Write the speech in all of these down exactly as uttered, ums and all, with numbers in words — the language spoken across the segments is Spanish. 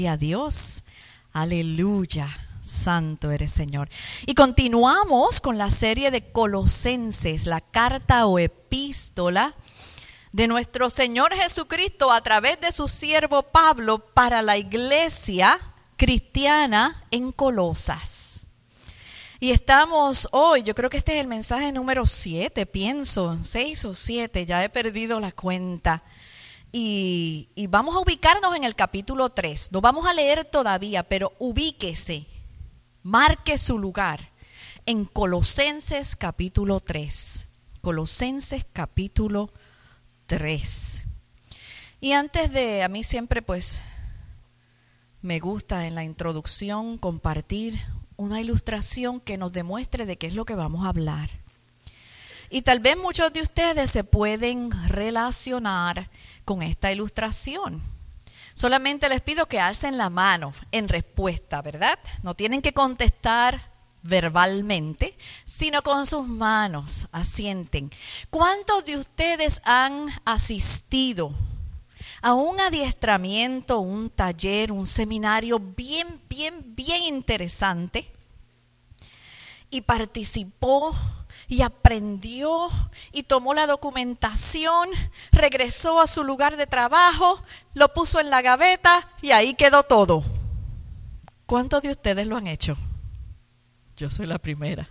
Gloria a Dios. Aleluya. Santo eres, Señor. Y continuamos con la serie de Colosenses, la carta o epístola de nuestro Señor Jesucristo a través de su siervo Pablo para la iglesia cristiana en Colosas. Y estamos hoy, yo creo que este es el mensaje número siete, pienso, seis o siete, ya he perdido la cuenta. Y, y vamos a ubicarnos en el capítulo tres. No vamos a leer todavía, pero ubíquese, marque su lugar en Colosenses capítulo tres. Colosenses capítulo tres. Y antes de, a mí siempre pues me gusta en la introducción compartir una ilustración que nos demuestre de qué es lo que vamos a hablar. Y tal vez muchos de ustedes se pueden relacionar con esta ilustración. Solamente les pido que alcen la mano en respuesta, ¿verdad? No tienen que contestar verbalmente, sino con sus manos, asienten. ¿Cuántos de ustedes han asistido a un adiestramiento, un taller, un seminario bien, bien, bien interesante y participó y aprendió y tomó la documentación, regresó a su lugar de trabajo, lo puso en la gaveta y ahí quedó todo? ¿Cuántos de ustedes lo han hecho? Yo soy la primera.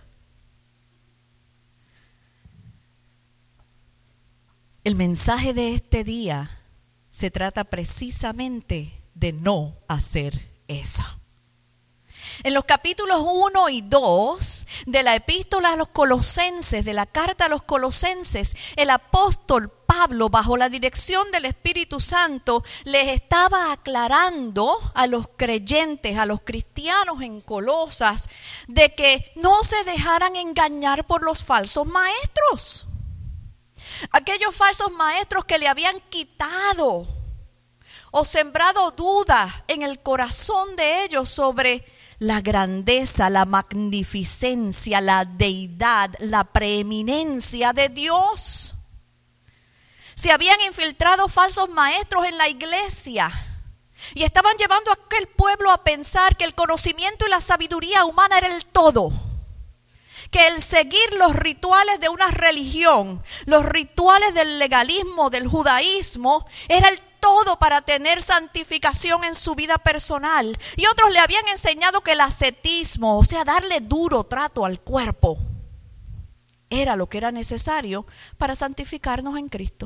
El mensaje de este día se trata precisamente de no hacer eso. En los capítulos uno y dos de la epístola a los Colosenses, de la carta a los Colosenses, el apóstol Pablo, bajo la dirección del Espíritu Santo, les estaba aclarando a los creyentes, a los cristianos en Colosas, de que no se dejaran engañar por los falsos maestros. Aquellos falsos maestros que le habían quitado o sembrado dudas en el corazón de ellos sobre la grandeza, la magnificencia, la deidad, la preeminencia de Dios. Se habían infiltrado falsos maestros en la iglesia y estaban llevando a aquel pueblo a pensar que el conocimiento y la sabiduría humana era el todo. Que el seguir los rituales de una religión, los rituales del legalismo, del judaísmo, era el todo para tener santificación en su vida personal. Y otros le habían enseñado que el ascetismo, o sea, darle duro trato al cuerpo, era lo que era necesario para santificarnos en Cristo.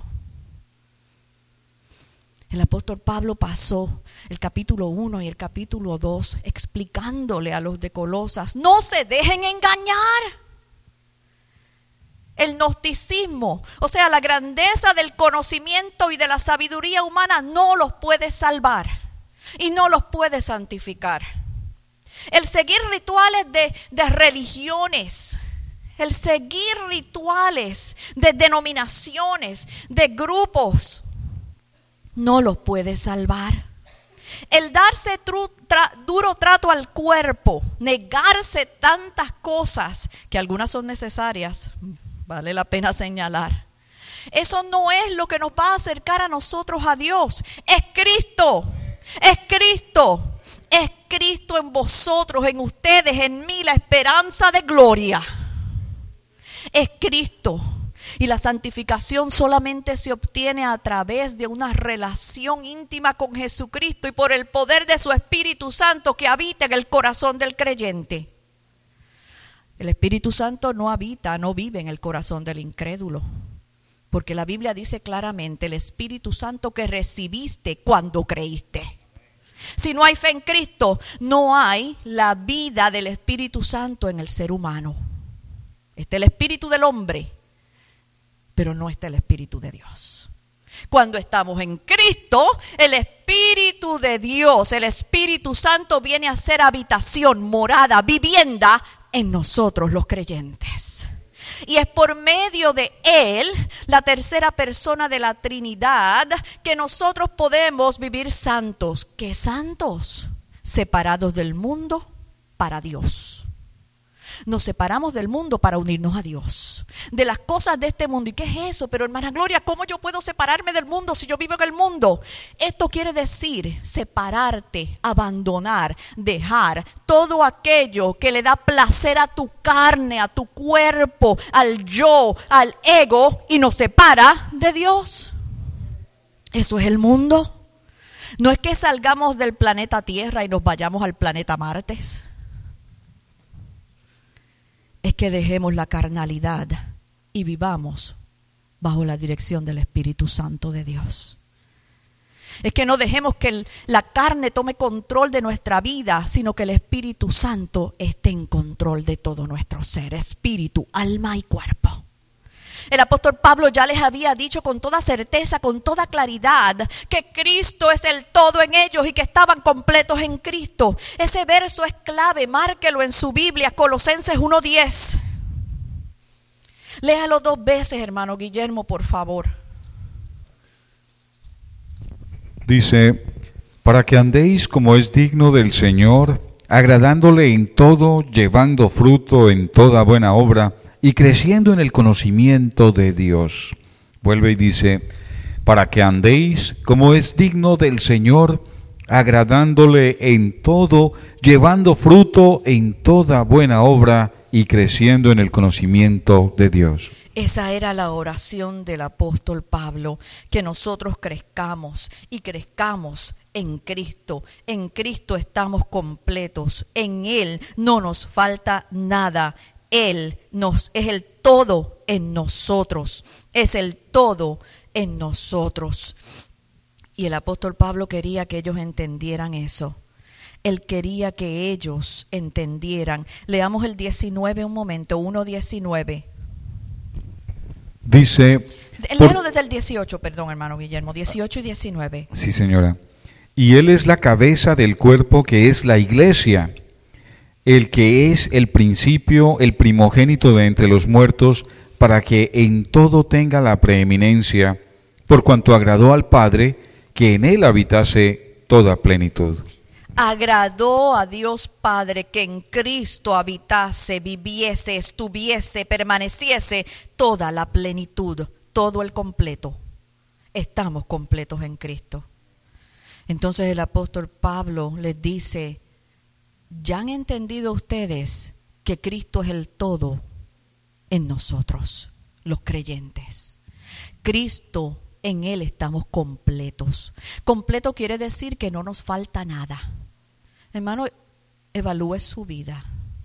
El apóstol Pablo pasó el capítulo uno y el capítulo dos explicándole a los de Colosas: no se dejen engañar. El gnosticismo, o sea, la grandeza del conocimiento y de la sabiduría humana no los puede salvar y no los puede santificar. El seguir rituales de, de religiones, el seguir rituales de denominaciones, de grupos, no los puede salvar. El darse tru, tra, duro trato al cuerpo, negarse tantas cosas que algunas son necesarias, vale la pena señalar. Eso no es lo que nos va a acercar a nosotros a Dios. Es Cristo, es Cristo, es Cristo en vosotros, en ustedes, en mí, la esperanza de gloria. Es Cristo. Y la santificación solamente se obtiene a través de una relación íntima con Jesucristo y por el poder de su Espíritu Santo que habita en el corazón del creyente. El Espíritu Santo no habita, no vive en el corazón del incrédulo, porque la Biblia dice claramente: el Espíritu Santo que recibiste cuando creíste. Si no hay fe en Cristo, no hay la vida del Espíritu Santo en el ser humano. Está el espíritu del hombre, pero no está el Espíritu de Dios. Cuando estamos en Cristo, el Espíritu de Dios, el Espíritu Santo viene a ser habitación, morada, vivienda en nosotros los creyentes. Y es por medio de Él, la tercera persona de la Trinidad, que nosotros podemos vivir santos. ¿Qué santos? Separados del mundo para Dios. Nos separamos del mundo para unirnos a Dios, de las cosas de este mundo. ¿Y qué es eso? Pero hermana Gloria, ¿cómo yo puedo separarme del mundo si yo vivo en el mundo? Esto quiere decir separarte, abandonar, dejar todo aquello que le da placer a tu carne, a tu cuerpo, al yo, al ego, y nos separa de Dios. Eso es el mundo. No es que salgamos del planeta Tierra y nos vayamos al planeta Marte. Es que dejemos la carnalidad y vivamos bajo la dirección del Espíritu Santo de Dios. Es que no dejemos que el, la carne tome control de nuestra vida, sino que el Espíritu Santo esté en control de todo nuestro ser, espíritu, alma y cuerpo. El apóstol Pablo ya les había dicho con toda certeza, con toda claridad, que Cristo es el todo en ellos y que estaban completos en Cristo. Ese verso es clave, márquelo en su Biblia, Colosenses uno diez. Léalo dos veces, hermano Guillermo, por favor. Dice, para que andéis como es digno del Señor, agradándole en todo, llevando fruto en toda buena obra, y creciendo en el conocimiento de Dios. Vuelve y dice, para que andéis como es digno del Señor, agradándole en todo, llevando fruto en toda buena obra y creciendo en el conocimiento de Dios. Esa era la oración del apóstol Pablo, que nosotros crezcamos y crezcamos en Cristo. En Cristo estamos completos, en Él no nos falta nada. Él nos, es el todo en nosotros, es el todo en nosotros. Y el apóstol Pablo quería que ellos entendieran eso. Él quería que ellos entendieran. Leamos el diecinueve un momento, uno diecinueve. Dice... Léelo desde el dieciocho, perdón, hermano Guillermo, dieciocho y diecinueve. Sí, señora. Y Él es la cabeza del cuerpo que es la iglesia, el que es el principio, el primogénito de entre los muertos, para que en todo tenga la preeminencia, por cuanto agradó al Padre que en él habitase toda plenitud. Agradó a Dios Padre que en Cristo habitase, viviese, estuviese, permaneciese toda la plenitud, todo el completo. Estamos completos en Cristo. Entonces el apóstol Pablo les dice, ¿ya han entendido ustedes que Cristo es el todo en nosotros, los creyentes? Cristo, en Él estamos completos. Completo quiere decir que no nos falta nada. Hermano, evalúe su vida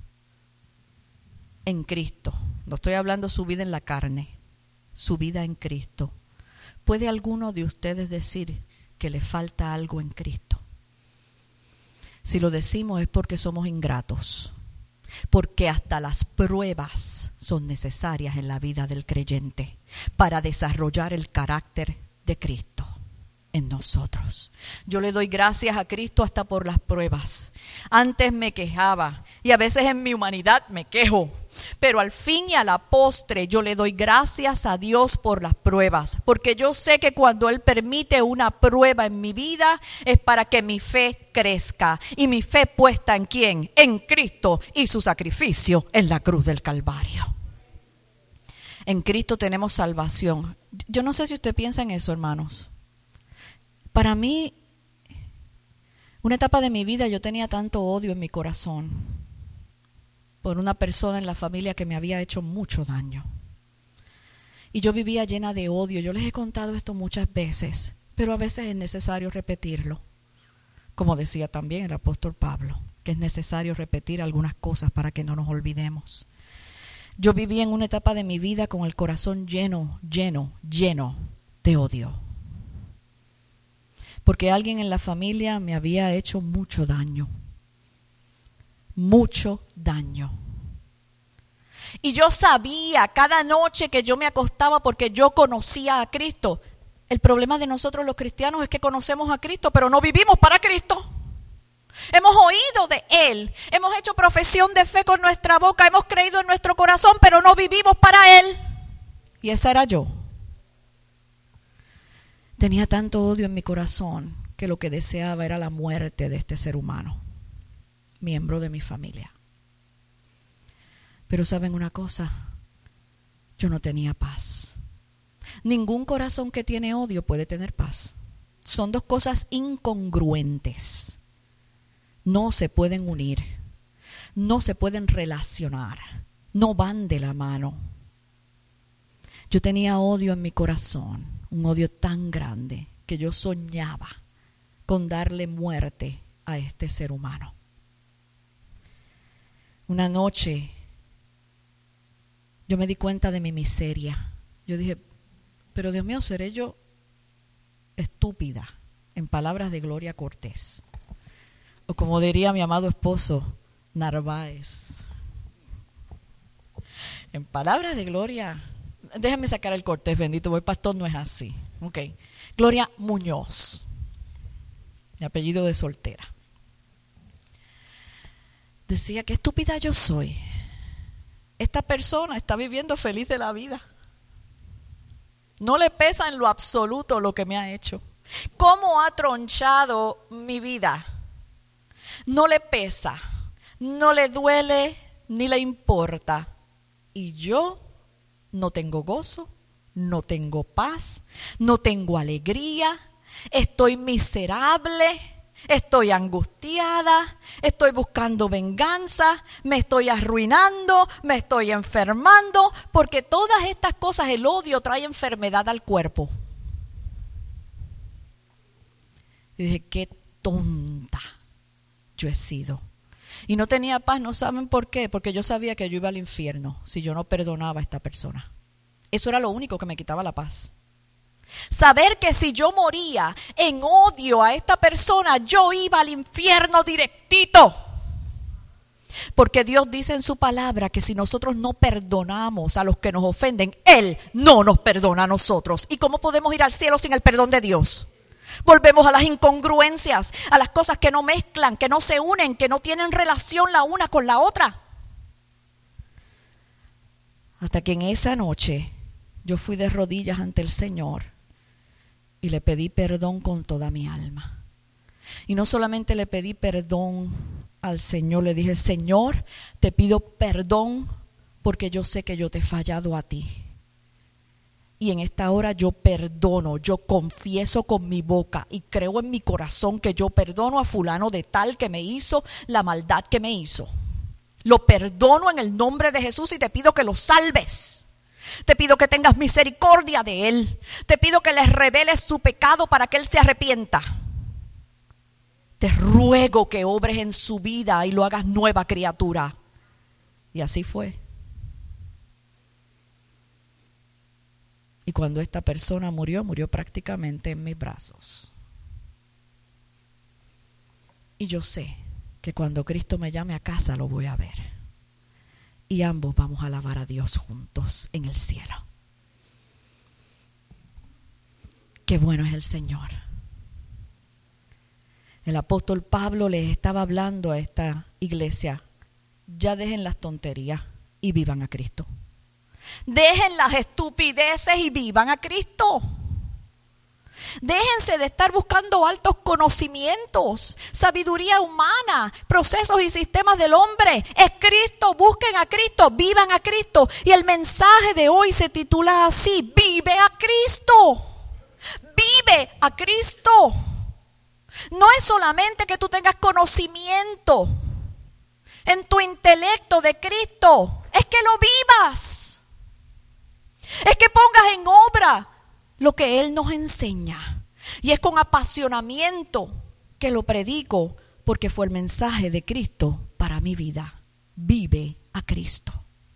en Cristo. No estoy hablando su vida en la carne, su vida en Cristo. ¿Puede alguno de ustedes decir que le falta algo en Cristo? Si lo decimos es porque somos ingratos, porque hasta las pruebas son necesarias en la vida del creyente para desarrollar el carácter de Cristo en nosotros. Yo le doy gracias a Cristo hasta por las pruebas. Antes me quejaba y a veces en mi humanidad me quejo, pero al fin y a la postre yo le doy gracias a Dios por las pruebas, porque yo sé que cuando Él permite una prueba en mi vida es para que mi fe crezca. Y mi fe puesta ¿en quién? En Cristo y su sacrificio en la cruz del Calvario. En Cristo tenemos salvación. Yo no sé si usted piensa en eso, hermanos. Para mí, una etapa de mi vida yo tenía tanto odio en mi corazón por una persona en la familia que me había hecho mucho daño. Y yo vivía llena de odio. Yo les he contado esto muchas veces, pero a veces es necesario repetirlo. Como decía también el apóstol Pablo, que es necesario repetir algunas cosas para que no nos olvidemos. Yo viví en una etapa de mi vida con el corazón lleno, lleno, lleno de odio. Porque alguien en la familia me había hecho mucho daño. Mucho daño. Y yo sabía cada noche que yo me acostaba porque yo conocía a Cristo. El problema de nosotros los cristianos es que conocemos a Cristo, pero no vivimos para Cristo. Hemos oído de Él, hemos hecho profesión de fe con nuestra boca, hemos creído en nuestro corazón, pero no vivimos para Él. Y esa era yo. Tenía tanto odio en mi corazón que lo que deseaba era la muerte de este ser humano, miembro de mi familia. Pero ¿saben una cosa? Yo no tenía paz. Ningún corazón que tiene odio puede tener paz. Son dos cosas incongruentes. No se pueden unir. No se pueden relacionar. No van de la mano. Yo tenía odio en mi corazón, un odio tan grande que yo soñaba con darle muerte a este ser humano. Una noche yo me di cuenta de mi miseria. Yo dije, pero Dios mío, ¿seré yo estúpida? En palabras de Gloria Cortés. O como diría mi amado esposo, Narváez. En palabras de Gloria, déjenme sacar el Cortés, bendito, el pastor no es así. Ok. Gloria Muñoz, mi apellido de soltera. Decía, qué estúpida yo soy. Esta persona está viviendo feliz de la vida. No le pesa en lo absoluto lo que me ha hecho. ¿Cómo ha tronchado mi vida? No le pesa, no le duele, ni le importa. Y yo no tengo gozo, no tengo paz, no tengo alegría, estoy miserable, estoy angustiada, estoy buscando venganza, me estoy arruinando, me estoy enfermando, porque todas estas cosas, el odio trae enfermedad al cuerpo. Y dije, qué tonta yo he sido. Y no tenía paz, ¿no saben por qué? Porque yo sabía que yo iba al infierno si yo no perdonaba a esta persona. Eso era lo único que me quitaba la paz. Saber que si yo moría en odio a esta persona, yo iba al infierno directito. Porque Dios dice en su palabra que si nosotros no perdonamos a los que nos ofenden, Él no nos perdona a nosotros. ¿Y cómo podemos ir al cielo sin el perdón de Dios? Volvemos a las incongruencias, a las cosas que no mezclan, que no se unen, que no tienen relación la una con la otra. Hasta que en esa noche yo fui de rodillas ante el Señor y le pedí perdón con toda mi alma. Y no solamente le pedí perdón al Señor, le dije, Señor, te pido perdón porque yo sé que yo te he fallado a ti. Y en esta hora yo perdono, yo confieso con mi boca y creo en mi corazón que yo perdono a fulano de tal que me hizo la maldad que me hizo. Lo perdono en el nombre de Jesús y te pido que lo salves. Te pido que tengas misericordia de él. Te pido que le reveles su pecado para que él se arrepienta. Te ruego que obres en su vida y lo hagas nueva criatura. Y así fue. Y cuando esta persona murió, murió prácticamente en mis brazos. Y yo sé que cuando Cristo me llame a casa lo voy a ver. Y ambos vamos a alabar a Dios juntos en el cielo. Qué bueno es el Señor. El apóstol Pablo les estaba hablando a esta iglesia. Ya dejen las tonterías y vivan a Cristo. Dejen las estupideces y vivan a Cristo. Déjense de estar buscando altos conocimientos, sabiduría humana, procesos y sistemas del hombre. Es Cristo, busquen a Cristo, vivan a Cristo. Y el mensaje de hoy se titula así: vive a Cristo. Vive a Cristo. No es solamente que tú tengas conocimiento en tu intelecto de Cristo, es que lo vivas. Es que pongas en obra lo que Él nos enseña. Y es con apasionamiento que lo predico, porque fue el mensaje de Cristo para mi vida. Vive a Cristo.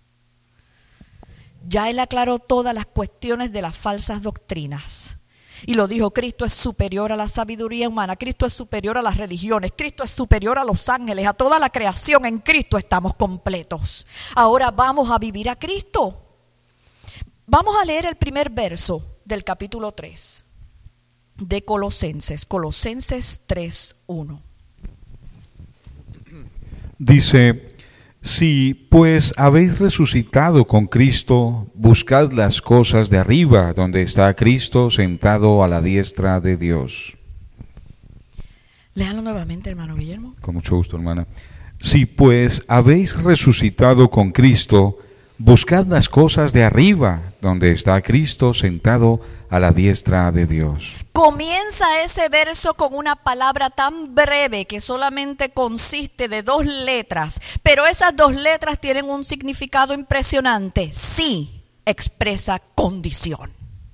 Ya Él aclaró todas las cuestiones de las falsas doctrinas. Y lo dijo, Cristo es superior a la sabiduría humana, Cristo es superior a las religiones, Cristo es superior a los ángeles, a toda la creación. En Cristo estamos completos. Ahora vamos a vivir a Cristo. Vamos a leer el primer verso del capítulo tres de Colosenses, Colosenses tres, uno. Dice, si pues habéis resucitado con Cristo, buscad las cosas de arriba, donde está Cristo sentado a la diestra de Dios. Léalo nuevamente, hermano Guillermo. Con mucho gusto, hermana. Si pues habéis resucitado con Cristo, buscad las cosas de arriba, donde está Cristo sentado a la diestra de Dios. Comienza ese verso con una palabra tan breve que solamente consiste de dos letras, pero esas dos letras tienen un significado impresionante. Sí, expresa condición.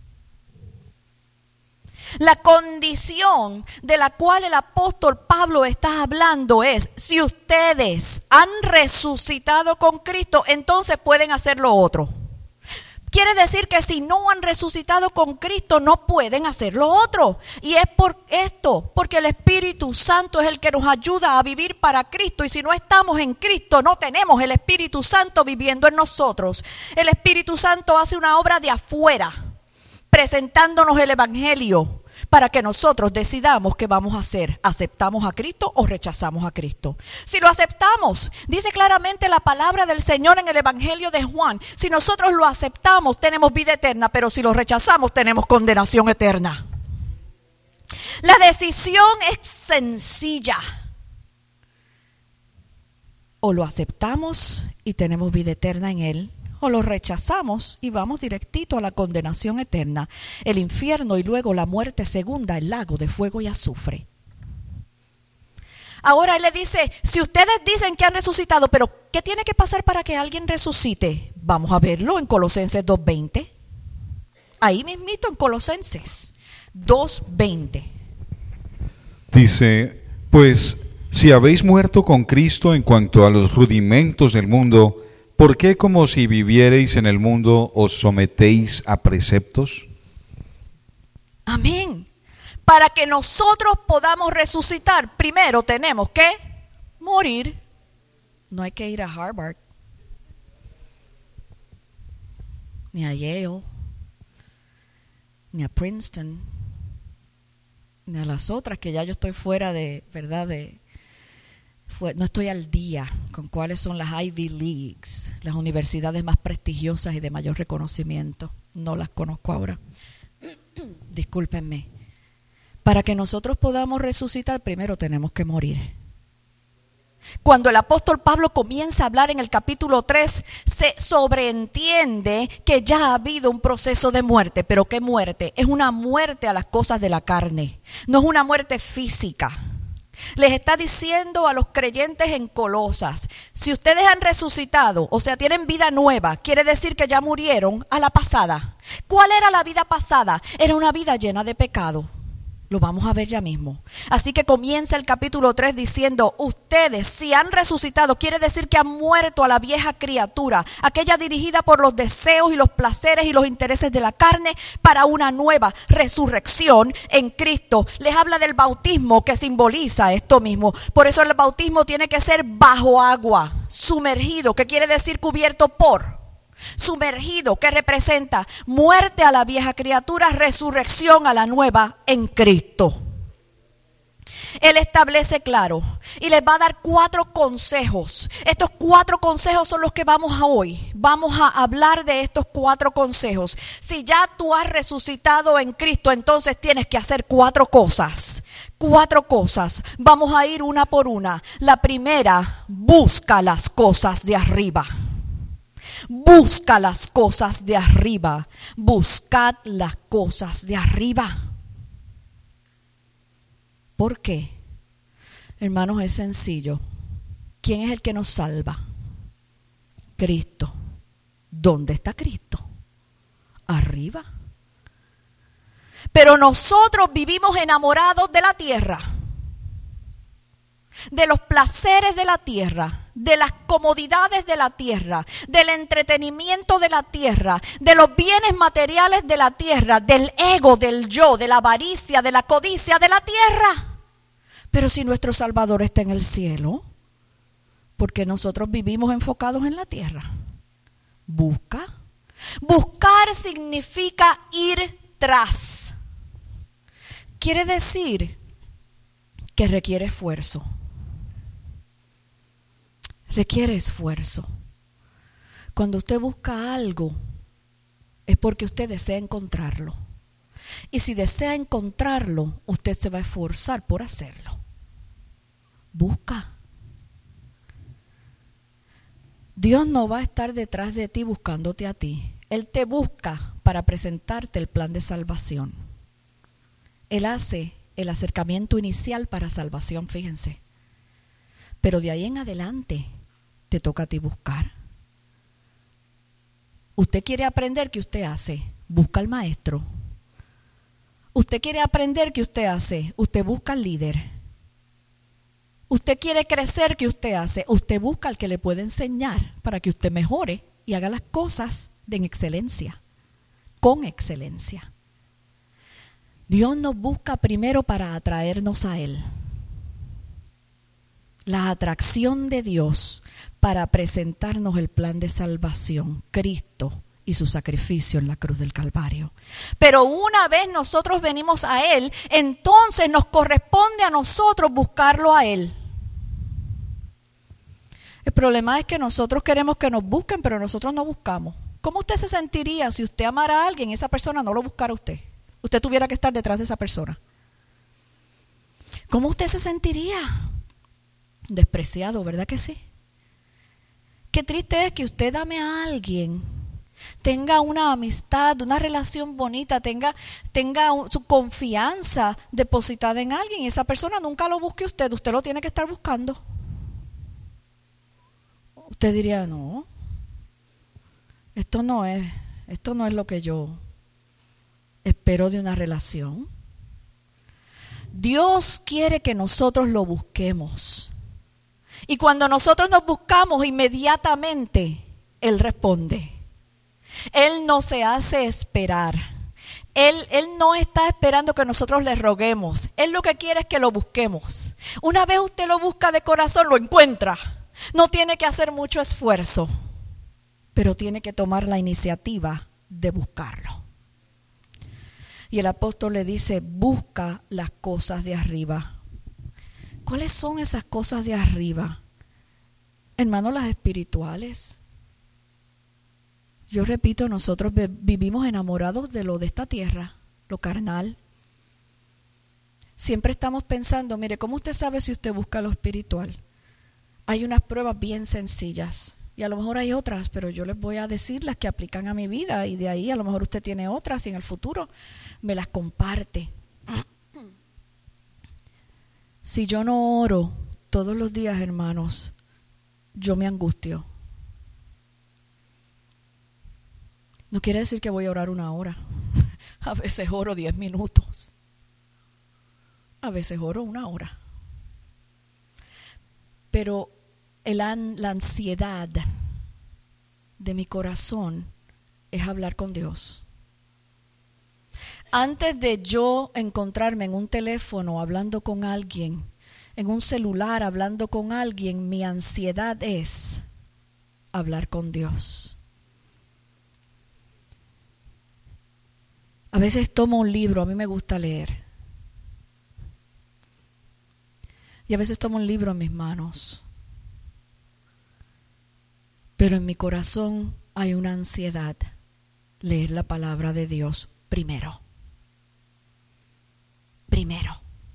La condición de la cual el apóstol Pablo está hablando es: si ustedes han resucitado con Cristo, entonces pueden hacer lo otro. Quiere decir que si no han resucitado con Cristo, no pueden hacer lo otro. Y es por esto, porque el Espíritu Santo es el que nos ayuda a vivir para Cristo. Y si no estamos en Cristo, no tenemos el Espíritu Santo viviendo en nosotros. El Espíritu Santo hace una obra de afuera, presentándonos el Evangelio, para que nosotros decidamos qué vamos a hacer. ¿Aceptamos a Cristo o rechazamos a Cristo? Si lo aceptamos, dice claramente la palabra del Señor en el Evangelio de Juan, si nosotros lo aceptamos, tenemos vida eterna, pero si lo rechazamos, tenemos condenación eterna. La decisión es sencilla. O lo aceptamos y tenemos vida eterna en Él, o lo rechazamos y vamos directito a la condenación eterna, el infierno y luego la muerte segunda, el lago de fuego y azufre. Ahora Él le dice: si ustedes dicen que han resucitado, pero ¿qué tiene que pasar para que alguien resucite? Vamos a verlo en Colosenses dos veinte. Ahí mismito en Colosenses dos veinte. Dice: pues si habéis muerto con Cristo en cuanto a los rudimentos del mundo, ¿por qué como si vivierais en el mundo os sometéis a preceptos? Amén. Para que nosotros podamos resucitar, primero tenemos que morir. No hay que ir a Harvard, ni a Yale, ni a Princeton, ni a las otras que ya yo estoy fuera de, ¿verdad? De Fue, no estoy al día con cuáles son las Ivy Leagues, las universidades más prestigiosas y de mayor reconocimiento. No las conozco ahora. Discúlpenme. Para que nosotros podamos resucitar, primero tenemos que morir. Cuando el apóstol Pablo comienza a hablar en el capítulo tres, se sobreentiende que ya ha habido un proceso de muerte. ¿Pero qué muerte? Es una muerte a las cosas de la carne. No es una muerte física. Les está diciendo a los creyentes en Colosas: si ustedes han resucitado, o sea, tienen vida nueva, quiere decir que ya murieron a la pasada. ¿Cuál era la vida pasada? Era una vida llena de pecado. Lo vamos a ver ya mismo. Así que comienza el capítulo tres diciendo: ustedes, si han resucitado, quiere decir que han muerto a la vieja criatura, aquella dirigida por los deseos y los placeres y los intereses de la carne, para una nueva resurrección en Cristo. Les habla del bautismo, que simboliza esto mismo. Por eso el bautismo tiene que ser bajo agua, sumergido, que quiere decir cubierto por. Sumergido, que representa muerte a la vieja criatura, resurrección a la nueva en Cristo. Él establece claro y les va a dar cuatro consejos. Estos cuatro consejos son los que vamos a hoy. Vamos a hablar de estos cuatro consejos. Si ya tú has resucitado en Cristo, entonces tienes que hacer cuatro cosas. Cuatro cosas. Vamos a ir una por una. La primera: busca las cosas de arriba. Busca las cosas de arriba. Buscad las cosas de arriba. ¿Por qué? Hermanos, es sencillo. ¿Quién es el que nos salva? Cristo. ¿Dónde está Cristo? Arriba. Pero nosotros vivimos enamorados de la tierra, de los placeres de la tierra, de las comodidades de la tierra, del entretenimiento de la tierra, de los bienes materiales de la tierra, del ego, del yo, de la avaricia, de la codicia de la tierra. Pero si nuestro Salvador está en el cielo, ¿por qué nosotros vivimos enfocados en la tierra? Busca. Buscar significa ir tras. Quiere decir que requiere esfuerzo. Requiere esfuerzo. Cuando usted busca algo, es porque usted desea encontrarlo. Y si desea encontrarlo, usted se va a esforzar por hacerlo. Busca. Dios no va a estar detrás de ti buscándote a ti. Él te busca para presentarte el plan de salvación. Él hace el acercamiento inicial para salvación, fíjense. Pero de ahí en adelante te toca a ti buscar. Usted quiere aprender, ¿qué usted hace? Busca al maestro. Usted quiere aprender, ¿qué usted hace? Usted busca al líder. Usted quiere crecer, ¿qué usted hace? Usted busca al que le puede enseñar para que usted mejore y haga las cosas en excelencia, con excelencia. Dios nos busca primero para atraernos a Él. La atracción de Dios para presentarnos el plan de salvación, Cristo y su sacrificio en la cruz del Calvario. Pero una vez nosotros venimos a Él, entonces nos corresponde a nosotros buscarlo a Él. El problema es que nosotros queremos que nos busquen, pero nosotros no buscamos. ¿Cómo usted se sentiría si usted amara a alguien y esa persona no lo buscara a usted? Usted tuviera que estar detrás de esa persona. ¿Cómo usted se sentiría? Despreciado, ¿verdad que sí? Qué triste es que usted ame a alguien, tenga una amistad, una relación bonita, tenga, tenga un, su confianza depositada en alguien y esa persona nunca lo busque usted, usted lo tiene que estar buscando. Usted diría, no, esto no es, esto no es lo que yo espero de una relación. Dios quiere que nosotros lo busquemos. Y cuando nosotros nos buscamos, inmediatamente Él responde. Él no se hace esperar. Él, él no está esperando que nosotros le roguemos. Él lo que quiere es que lo busquemos. Una vez usted lo busca de corazón, lo encuentra. No tiene que hacer mucho esfuerzo, pero tiene que tomar la iniciativa de buscarlo. Y el apóstol le dice, busca las cosas de arriba. ¿Cuáles son esas cosas de arriba? Hermanos, las espirituales. Yo repito, nosotros vivimos enamorados de lo de esta tierra, lo carnal. Siempre estamos pensando, mire, ¿cómo usted sabe si usted busca lo espiritual? Hay unas pruebas bien sencillas y a lo mejor hay otras, pero yo les voy a decir las que aplican a mi vida y de ahí a lo mejor usted tiene otras y en el futuro me las comparte. Si yo no oro todos los días, hermanos, yo me angustio. No quiere decir que voy a orar una hora. A veces oro diez minutos. A veces oro una hora. Pero el, la ansiedad de mi corazón es hablar con Dios. Antes de yo encontrarme en un teléfono hablando con alguien, en un celular hablando con alguien, mi ansiedad es hablar con Dios. A veces tomo un libro, a mí me gusta leer. Y a veces tomo un libro en mis manos. Pero en mi corazón hay una ansiedad, leer la palabra de Dios primero. Primero,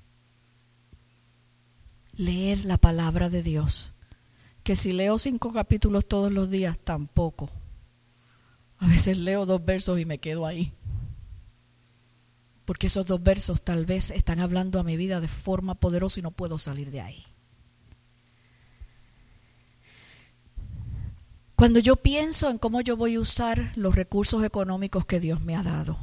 leer la palabra de Dios, que si leo cinco capítulos todos los días, tampoco. A veces leo dos versos y me quedo ahí, porque esos dos versos tal vez están hablando a mi vida de forma poderosa y no puedo salir de ahí. Cuando yo pienso en cómo yo voy a usar los recursos económicos que Dios me ha dado,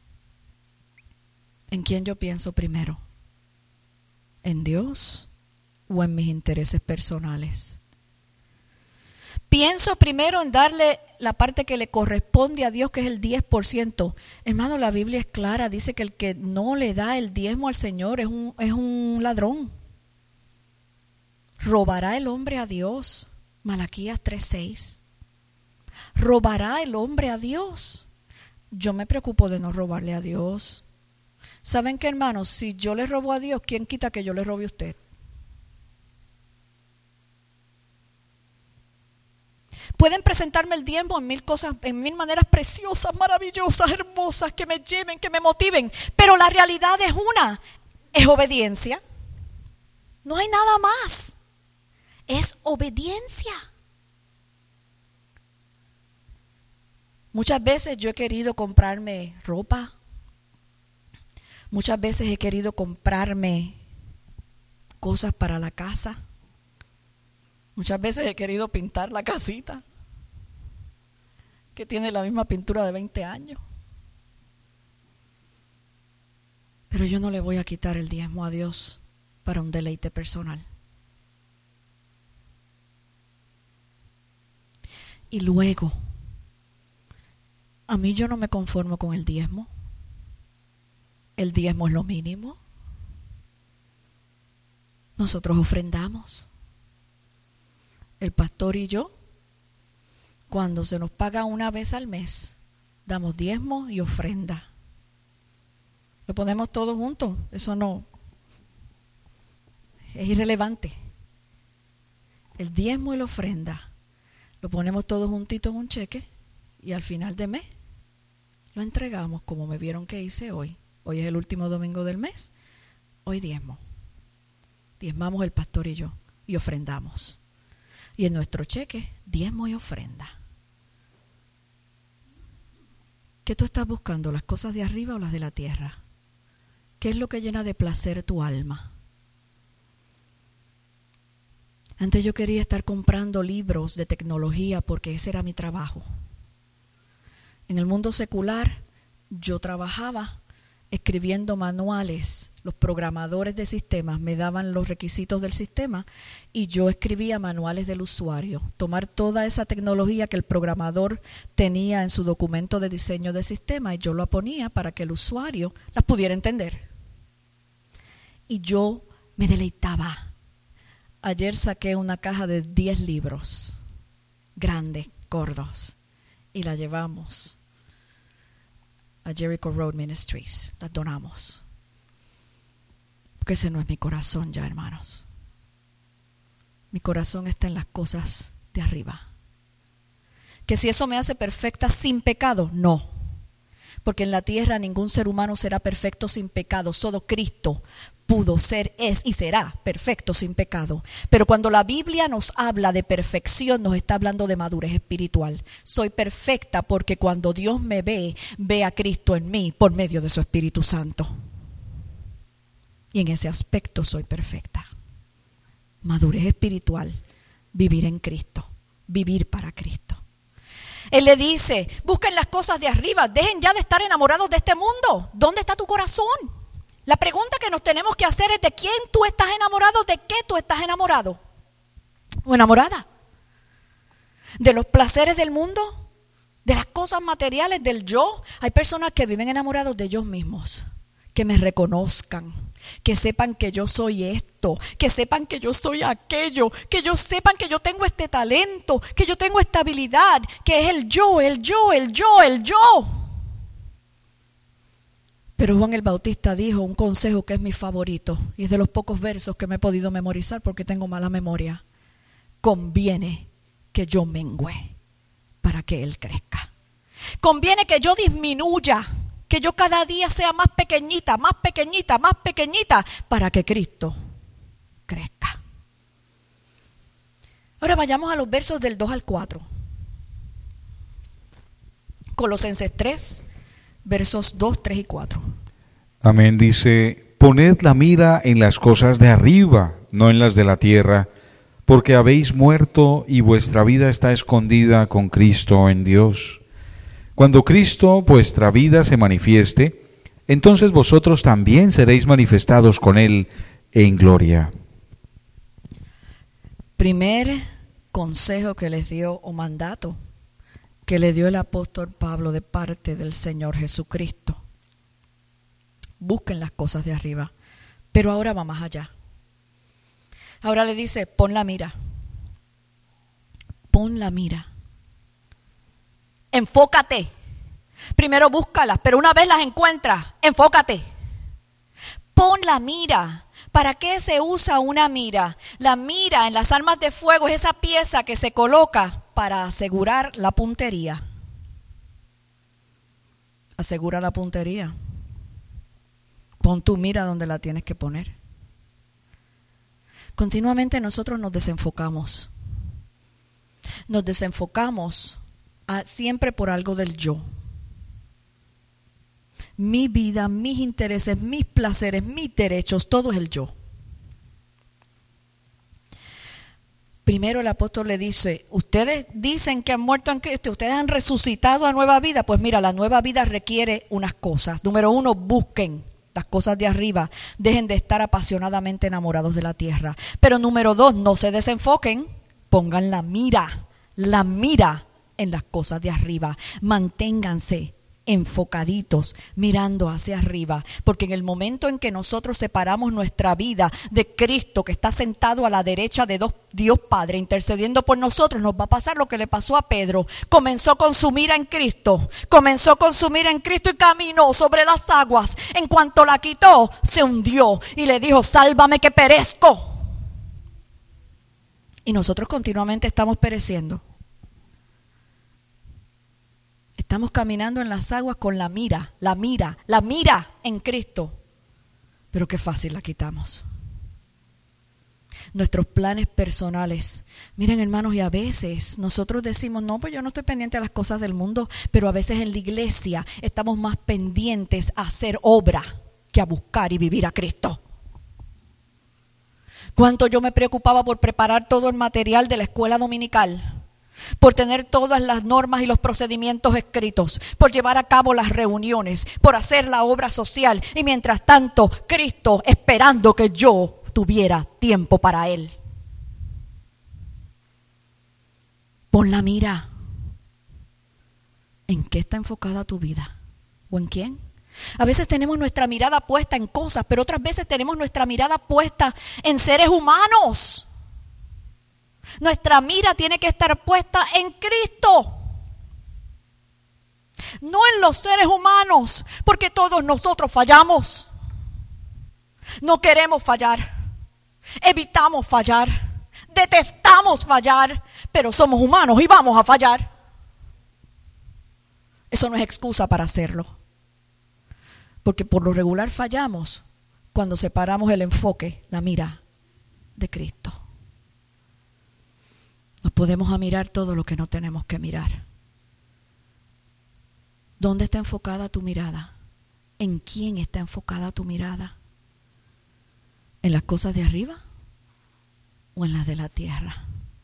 ¿en quién yo pienso primero? ¿En Dios o en mis intereses personales? Pienso primero en darle la parte que le corresponde a Dios, que es el diez por ciento. Hermano, la Biblia es clara, dice que el que no le da el diezmo al Señor es un, es un ladrón. ¿Robará el hombre a Dios? Malaquías tres seis. ¿Robará el hombre a Dios? Yo me preocupo de no robarle a Dios. ¿Saben qué, hermanos? Si yo le robo a Dios, ¿quién quita que yo le robe a usted? Pueden presentarme el diezmo en mil cosas, en mil maneras preciosas, maravillosas, hermosas, que me lleven, que me motiven. Pero la realidad es una, es obediencia. No hay nada más. Es obediencia. Muchas veces yo he querido comprarme ropa. Muchas veces he querido comprarme cosas para la casa. Muchas veces he querido pintar la casita, que tiene la misma pintura de veinte años. Pero yo no le voy a quitar el diezmo a Dios para un deleite personal. Y luego, a mí yo no me conformo con el diezmo. El diezmo es lo mínimo. Nosotros ofrendamos. El pastor y yo, cuando se nos paga una vez al mes, damos diezmo y ofrenda. Lo ponemos todos juntos. Eso no es irrelevante. El diezmo y la ofrenda lo ponemos todos juntitos en un cheque y al final de mes lo entregamos como me vieron que hice hoy. Hoy es el último domingo del mes. Hoy diezmo. Diezmamos el pastor y yo y ofrendamos. Y en nuestro cheque, diezmo y ofrenda. ¿Qué tú estás buscando? ¿Las cosas de arriba o las de la tierra? ¿Qué es lo que llena de placer tu alma? Antes yo quería estar comprando libros de tecnología porque ese era mi trabajo. En el mundo secular yo trabajaba escribiendo manuales. Los programadores de sistemas me daban los requisitos del sistema y yo escribía manuales del usuario. Tomar toda esa tecnología que el programador tenía en su documento de diseño de sistema y yo lo ponía para que el usuario las pudiera entender. Y yo me deleitaba. Ayer saqué una caja de diez libros, grandes, gordos, y la llevamos a Jericho Road Ministries, las donamos. Porque ese no es mi corazón ya, hermanos. Mi corazón está en las cosas de arriba. Que si eso me hace perfecta sin pecado, no. Porque en la tierra ningún ser humano será perfecto sin pecado. Solo Cristo pudo ser, es y será perfecto sin pecado. Pero cuando la Biblia nos habla de perfección, nos está hablando de madurez espiritual. Soy perfecta porque cuando Dios me ve, ve a Cristo en mí por medio de su Espíritu Santo. Y en ese aspecto soy perfecta. Madurez espiritual, vivir en Cristo, vivir para Cristo. Él le dice, busquen las cosas de arriba, dejen ya de estar enamorados de este mundo. ¿Dónde está tu corazón? La pregunta que nos tenemos que hacer es de quién tú estás enamorado, de qué tú estás enamorado o enamorada. ¿De los placeres del mundo? ¿De las cosas materiales, del yo? Hay personas que viven enamorados de ellos mismos, que me reconozcan, que sepan que yo soy esto, que sepan que yo soy aquello, que yo sepan que yo tengo este talento, que yo tengo esta habilidad, que es el yo, el yo, el yo, el yo. Pero Juan el Bautista dijo un consejo que es mi favorito y es de los pocos versos que me he podido memorizar porque tengo mala memoria. Conviene que yo mengüe para que Él crezca. Conviene que yo disminuya, que yo cada día sea más pequeñita, más pequeñita, más pequeñita para que Cristo crezca. Ahora vayamos a los versos del dos al cuatro. Colosenses tres. Versos dos, tres y cuatro. Amén, dice, poned la mira en las cosas de arriba, no en las de la tierra, porque habéis muerto y vuestra vida está escondida con Cristo en Dios. Cuando Cristo, vuestra vida, se manifieste, entonces vosotros también seréis manifestados con Él en gloria. Primer consejo que les dio o mandato que le dio el apóstol Pablo de parte del Señor Jesucristo. Busquen las cosas de arriba. Pero ahora va más allá. Ahora le dice, pon la mira. Pon la mira. Enfócate. Primero búscalas, pero una vez las encuentras, enfócate. Pon la mira. ¿Para qué se usa una mira? La mira en las armas de fuego es esa pieza que se coloca para asegurar la puntería. Asegura la puntería. Pon tu mira donde la tienes que poner. Continuamente nosotros nos desenfocamos. Nos desenfocamos a, siempre por algo del yo. Mi vida, mis intereses, mis placeres, mis derechos, todo es el yo. Primero el apóstol le dice, ustedes dicen que han muerto en Cristo, ustedes han resucitado a nueva vida. Pues mira, la nueva vida requiere unas cosas. Número uno, busquen las cosas de arriba. Dejen de estar apasionadamente enamorados de la tierra. Pero número dos, no se desenfoquen. Pongan la mira, la mira en las cosas de arriba. Manténganse enfocaditos, mirando hacia arriba, porque en el momento en que nosotros separamos nuestra vida de Cristo, que está sentado a la derecha de Dios Padre, intercediendo por nosotros, nos va a pasar lo que le pasó a Pedro. Comenzó con su mira en Cristo, comenzó con su mira en Cristo y caminó sobre las aguas. En cuanto la quitó, se hundió y le dijo, sálvame que perezco. Y nosotros continuamente estamos pereciendo. Estamos caminando en las aguas con la mira, la mira, la mira en Cristo. Pero qué fácil la quitamos. Nuestros planes personales. Miren, hermanos, y a veces nosotros decimos, no, pues yo no estoy pendiente a las cosas del mundo, pero a veces en la iglesia estamos más pendientes a hacer obra que a buscar y vivir a Cristo. Cuánto yo me preocupaba por preparar todo el material de la escuela dominical, por tener todas las normas y los procedimientos escritos, por llevar a cabo las reuniones, por hacer la obra social, y mientras tanto Cristo esperando que yo tuviera tiempo para Él. Pon la mira. ¿En qué está enfocada tu vida? ¿O en quién? A veces tenemos nuestra mirada puesta en cosas, pero otras veces tenemos nuestra mirada puesta en seres humanos. Nuestra mira tiene que estar puesta en Cristo, no en los seres humanos, porque todos nosotros fallamos. No queremos fallar, evitamos fallar, detestamos fallar, pero somos humanos y vamos a fallar. Eso no es excusa para hacerlo, porque por lo regular fallamos cuando separamos el enfoque, la mira de Cristo. Nos podemos a mirar todo lo que no tenemos que mirar. ¿Dónde está enfocada tu mirada? ¿En quién está enfocada tu mirada? ¿En las cosas de arriba o en las de la tierra?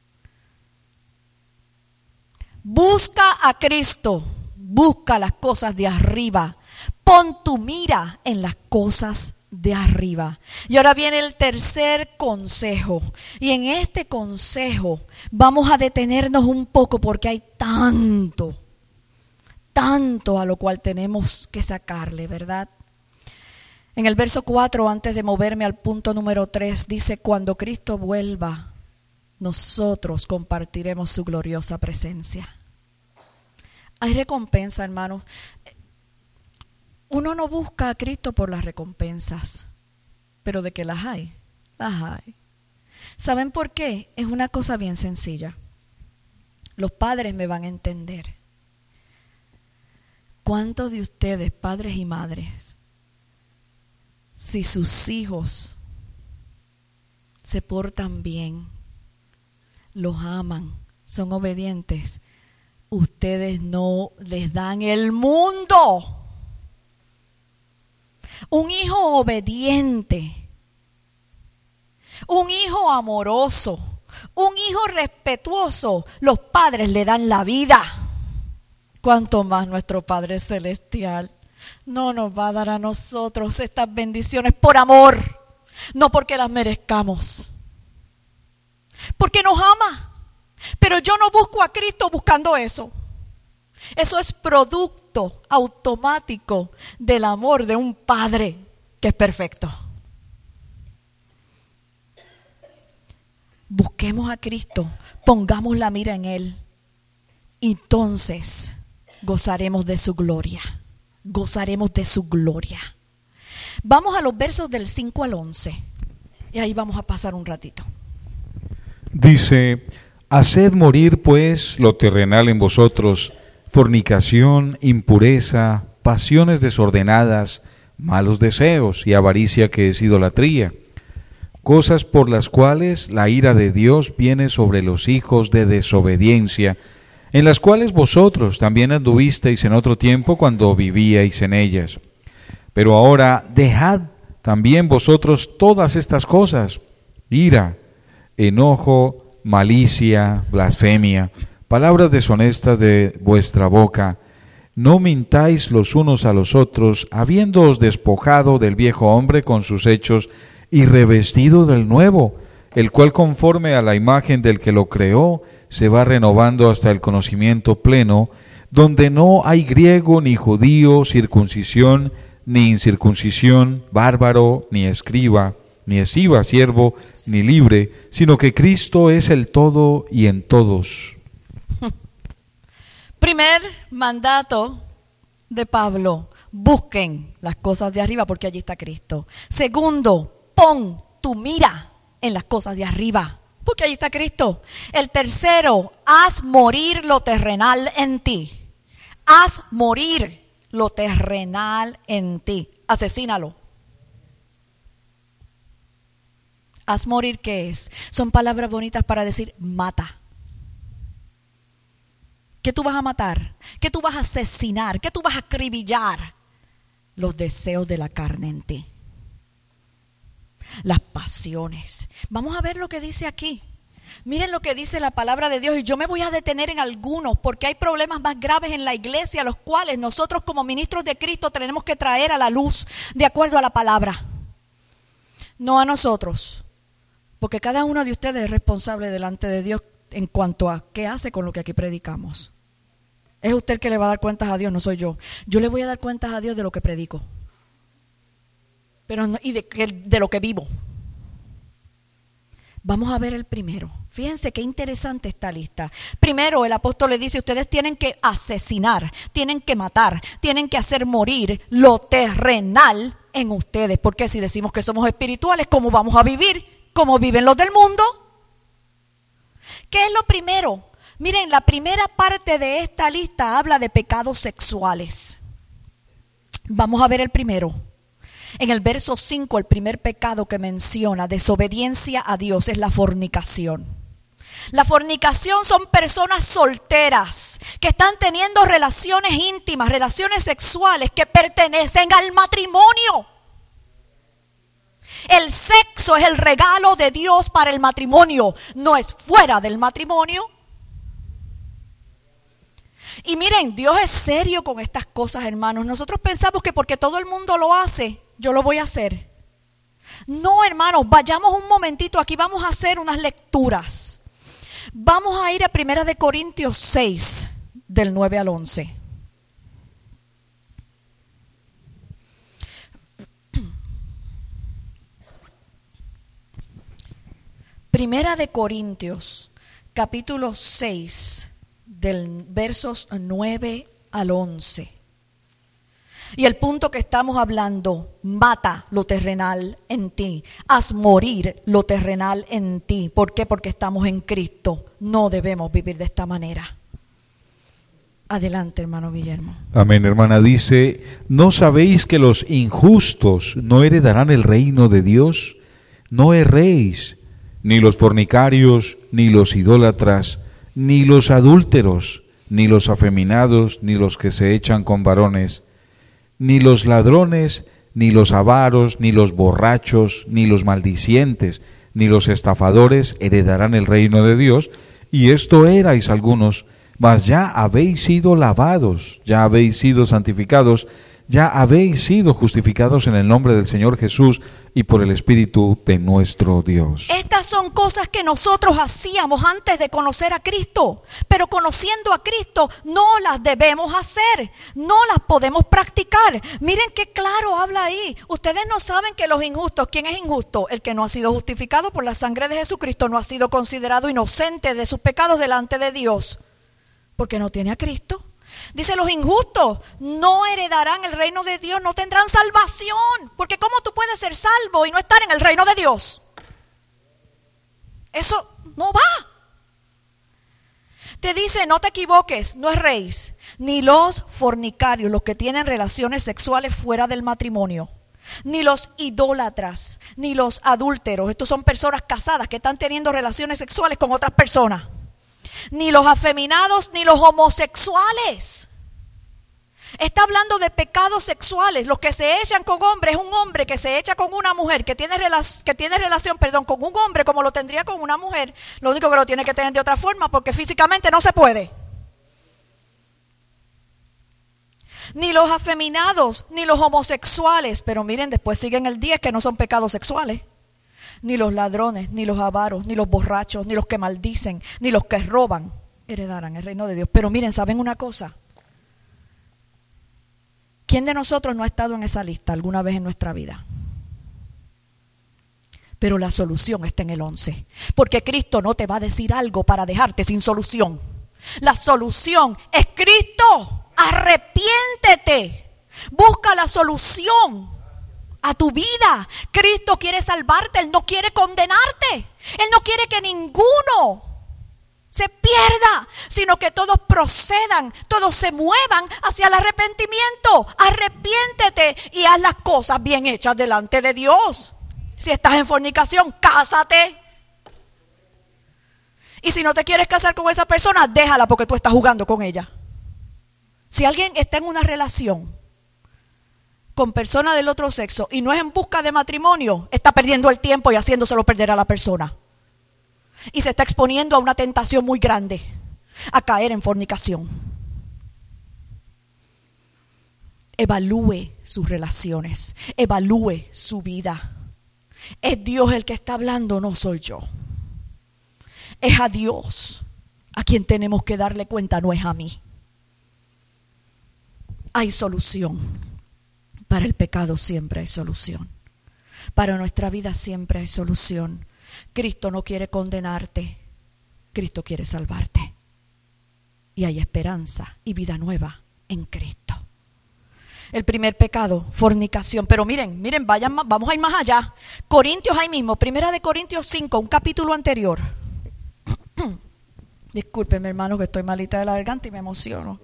Busca a Cristo, busca las cosas de arriba. Pon tu mira en las cosas de arriba. Y ahora viene el tercer consejo. Y en este consejo vamos a detenernos un poco porque hay tanto, tanto a lo cual tenemos que sacarle, ¿verdad? En el verso cuatro, antes de moverme al punto número tres, dice, cuando Cristo vuelva, nosotros compartiremos su gloriosa presencia. Hay recompensa, hermanos. Uno no busca a Cristo por las recompensas, pero de que las hay, las hay. ¿Saben por qué? Es una cosa bien sencilla. Los padres me van a entender. ¿Cuántos de ustedes, padres y madres, si sus hijos se portan bien, los aman, son obedientes, ustedes no les dan el mundo? Un hijo obediente, un hijo amoroso, un hijo respetuoso, los padres le dan la vida. Cuánto más nuestro Padre Celestial no nos va a dar a nosotros estas bendiciones por amor, no porque las merezcamos, porque nos ama. Pero yo no busco a Cristo buscando eso. Eso es producto automático del amor de un Padre que es perfecto. Busquemos a Cristo, pongamos la mira en Él, y entonces gozaremos de su gloria, gozaremos de su gloria. Vamos a los versos del cinco al once, y ahí vamos a pasar un ratito. Dice, haced morir pues lo terrenal en vosotros, fornicación, impureza, pasiones desordenadas, malos deseos y avaricia que es idolatría, cosas por las cuales la ira de Dios viene sobre los hijos de desobediencia, en las cuales vosotros también anduvisteis en otro tiempo cuando vivíais en ellas. Pero ahora dejad también vosotros todas estas cosas: ira, enojo, malicia, blasfemia, palabras deshonestas de vuestra boca. No mintáis los unos a los otros, habiéndoos despojado del viejo hombre con sus hechos y revestido del nuevo, el cual conforme a la imagen del que lo creó se va renovando hasta el conocimiento pleno, donde no hay griego ni judío, circuncisión ni incircuncisión, bárbaro ni escriba, ni esciba, siervo ni libre, sino que Cristo es el todo y en todos. Primer mandato de Pablo: busquen las cosas de arriba porque allí está Cristo. Segundo, pon tu mira en las cosas de arriba porque allí está Cristo. El tercero, haz morir lo terrenal en ti. Haz morir lo terrenal en ti. Asesínalo. Haz morir, ¿qué es? Son palabras bonitas para decir mata. ¿Qué tú vas a matar? ¿Qué tú vas a asesinar? ¿Qué tú vas a acribillar? Los deseos de la carne en ti. Las pasiones. Vamos a ver lo que dice aquí. Miren lo que dice la palabra de Dios, y yo me voy a detener en algunos porque hay problemas más graves en la iglesia, los cuales nosotros como ministros de Cristo tenemos que traer a la luz de acuerdo a la palabra. No a nosotros, porque cada uno de ustedes es responsable delante de Dios en cuanto a qué hace con lo que aquí predicamos. Es usted el que le va a dar cuentas a Dios, no soy yo. Yo le voy a dar cuentas a Dios de lo que predico, pero no, y de, de lo que vivo. Vamos a ver el primero. Fíjense qué interesante esta lista. Primero, el apóstol le dice: ustedes tienen que asesinar, tienen que matar, tienen que hacer morir lo terrenal en ustedes. Porque si decimos que somos espirituales, ¿cómo vamos a vivir? ¿Cómo viven los del mundo? ¿Qué es lo primero? Miren, la primera parte de esta lista habla de pecados sexuales. Vamos a ver el primero. En el verso cinco, el primer pecado que menciona, desobediencia a Dios, es la fornicación. La fornicación son personas solteras que están teniendo relaciones íntimas, relaciones sexuales que pertenecen al matrimonio. El sexo es el regalo de Dios para el matrimonio, no es fuera del matrimonio. Y miren, Dios es serio con estas cosas, hermanos. Nosotros pensamos que porque todo el mundo lo hace, yo lo voy a hacer. No, hermanos, vayamos un momentito, aquí vamos a hacer unas lecturas. Vamos a ir a Primera de Corintios seis, del nueve al once. Primera de Corintios, capítulo seis, del versos nueve al once. Y el punto que estamos hablando: mata lo terrenal en ti, haz morir lo terrenal en ti. ¿Por qué? Porque estamos en Cristo. No debemos vivir de esta manera. Adelante, hermano Guillermo. Amén, hermana. Dice: ¿no sabéis que los injustos no heredarán el reino de Dios? No erréis, ni los fornicarios, ni los idólatras, ni los adúlteros, ni los afeminados, ni los que se echan con varones, ni los ladrones, ni los avaros, ni los borrachos, ni los maldicientes, ni los estafadores heredarán el reino de Dios. Y esto erais algunos, mas ya habéis sido lavados, ya habéis sido santificados, ya habéis sido justificados en el nombre del Señor Jesús y por el Espíritu de nuestro Dios. Estas son cosas que nosotros hacíamos antes de conocer a Cristo, pero conociendo a Cristo no las debemos hacer, no las podemos practicar. Miren qué claro habla ahí. Ustedes no saben que los injustos, ¿quién es injusto? El que no ha sido justificado por la sangre de Jesucristo, no ha sido considerado inocente de sus pecados delante de Dios, porque no tiene a Cristo. Dice: los injustos no heredarán el reino de Dios, no tendrán salvación. Porque ¿cómo tú puedes ser salvo y no estar en el reino de Dios? Eso no va. Te dice: no te equivoques, no erréis, ni los fornicarios, los que tienen relaciones sexuales fuera del matrimonio, ni los idólatras, ni los adúlteros. Estos son personas casadas que están teniendo relaciones sexuales con otras personas. ni los afeminados, ni los homosexuales. Está hablando de pecados sexuales. Los que se echan con hombres, un hombre que se echa con una mujer, que tiene, relac- que tiene relación, perdón, con un hombre como lo tendría con una mujer. Lo único que lo tiene que tener de otra forma porque físicamente no se puede. Ni los afeminados, ni los homosexuales. Pero miren, después siguen el diez que no son pecados sexuales. Ni los ladrones, ni los avaros, ni los borrachos, ni los que maldicen, ni los que roban heredarán el reino de Dios. Pero miren, ¿saben una cosa? ¿Quién de nosotros no ha estado en esa lista alguna vez en nuestra vida? Pero la solución está en el once. Porque Cristo no te va a decir algo para dejarte sin solución. La solución es Cristo. Arrepiéntete. Busca la solución a tu vida. Cristo quiere salvarte. Él no quiere condenarte. Él no quiere que ninguno se pierda, sino que todos procedan, todos se muevan hacia el arrepentimiento. Arrepiéntete y haz las cosas bien hechas delante de Dios. Si estás en fornicación, cásate. Y si no te quieres casar con esa persona, déjala porque tú estás jugando con ella. Si alguien está en una relación con personas del otro sexo y no es en busca de matrimonio, está perdiendo el tiempo y haciéndoselo perder a la persona. Y se está exponiendo a una tentación muy grande, a caer en fornicación. Evalúe sus relaciones, evalúe su vida. Es Dios el que está hablando, no soy yo. Es a Dios a quien tenemos que darle cuenta, no es a mí. Hay solución. Para el pecado siempre hay solución. Para nuestra vida siempre hay solución. Cristo no quiere condenarte, Cristo quiere salvarte. Y hay esperanza y vida nueva en Cristo. El primer pecado, fornicación. Pero miren, miren, vayan más, vamos a ir más allá. Corintios ahí mismo, primera de Corintios cinco, un capítulo anterior. Discúlpenme, hermano, que estoy malita de la garganta y me emociono.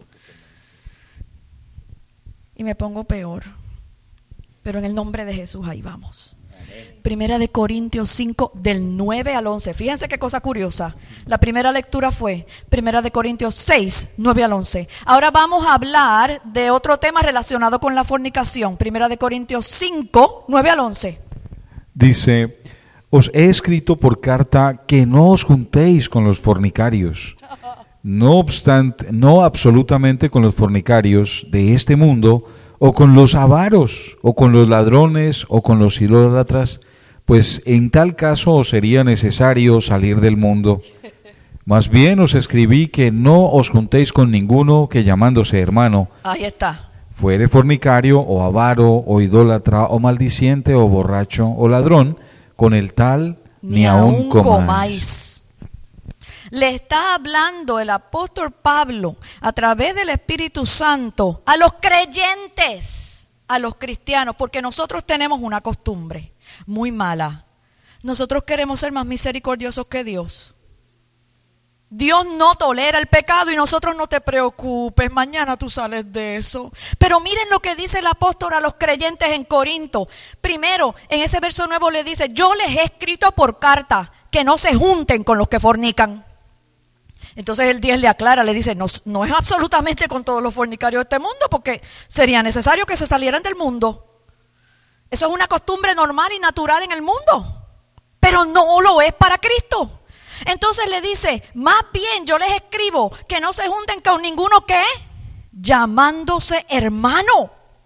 Y me pongo peor. Pero en el nombre de Jesús, ahí vamos. Primera de Corintios cinco, del nueve al once. Fíjense qué cosa curiosa. La primera lectura fue Primera de Corintios seis, nueve al once. Ahora vamos a hablar de otro tema relacionado con la fornicación. Primera de Corintios cinco, nueve al once. Dice: os he escrito por carta que no os juntéis con los fornicarios. No obstante, no absolutamente con los fornicarios de este mundo, o con los avaros, o con los ladrones, o con los idólatras, pues en tal caso os sería necesario salir del mundo. Más bien os escribí que no os juntéis con ninguno que llamándose hermano, ahí está, fuere fornicario, o avaro, o idólatra, o maldiciente, o borracho, o ladrón, con el tal ni, ni aun comáis. comáis. Le está hablando el apóstol Pablo a través del Espíritu Santo a los creyentes, a los cristianos, porque nosotros tenemos una costumbre muy mala. Nosotros queremos ser más misericordiosos que Dios. Dios no tolera el pecado y nosotros no te preocupes, mañana tú sales de eso. Pero miren lo que dice el apóstol a los creyentes en Corinto. Primero, en ese verso nuevo le dice: yo les he escrito por carta que no se junten con los que fornican. Entonces el diez le aclara, le dice, no, no es absolutamente con todos los fornicarios de este mundo, porque sería necesario que se salieran del mundo. Eso es una costumbre normal y natural en el mundo, pero no lo es para Cristo. Entonces le dice, más bien yo les escribo que no se junten con ninguno que, llamándose hermano.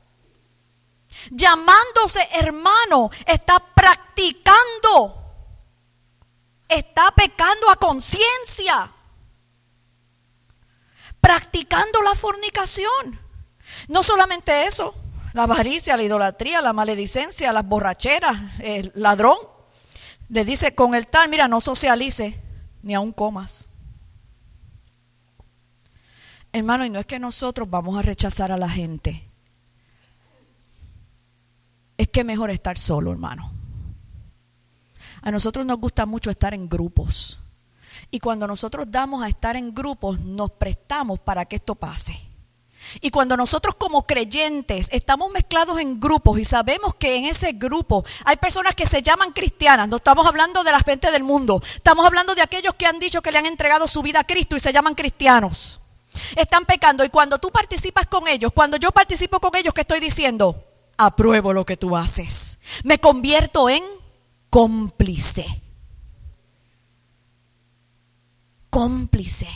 Llamándose hermano, está practicando, está pecando a conciencia. Practicando la fornicación. No solamente eso, la avaricia, la idolatría, la maledicencia, las borracheras, el ladrón. Le dice con el tal, mira, no socialice, ni aun comas. Hermano, y no es que nosotros vamos a rechazar a la gente. Es que es mejor estar solo, hermano. A nosotros nos gusta mucho estar en grupos. Y cuando nosotros damos a estar en grupos, nos prestamos para que esto pase. Y cuando nosotros como creyentes estamos mezclados en grupos y sabemos que en ese grupo hay personas que se llaman cristianas, no estamos hablando de la gente del mundo, estamos hablando de aquellos que han dicho que le han entregado su vida a Cristo y se llaman cristianos. Están pecando y cuando tú participas con ellos, cuando yo participo con ellos, ¿qué estoy diciendo? Apruebo lo que tú haces. Me convierto en cómplice. Cómplice.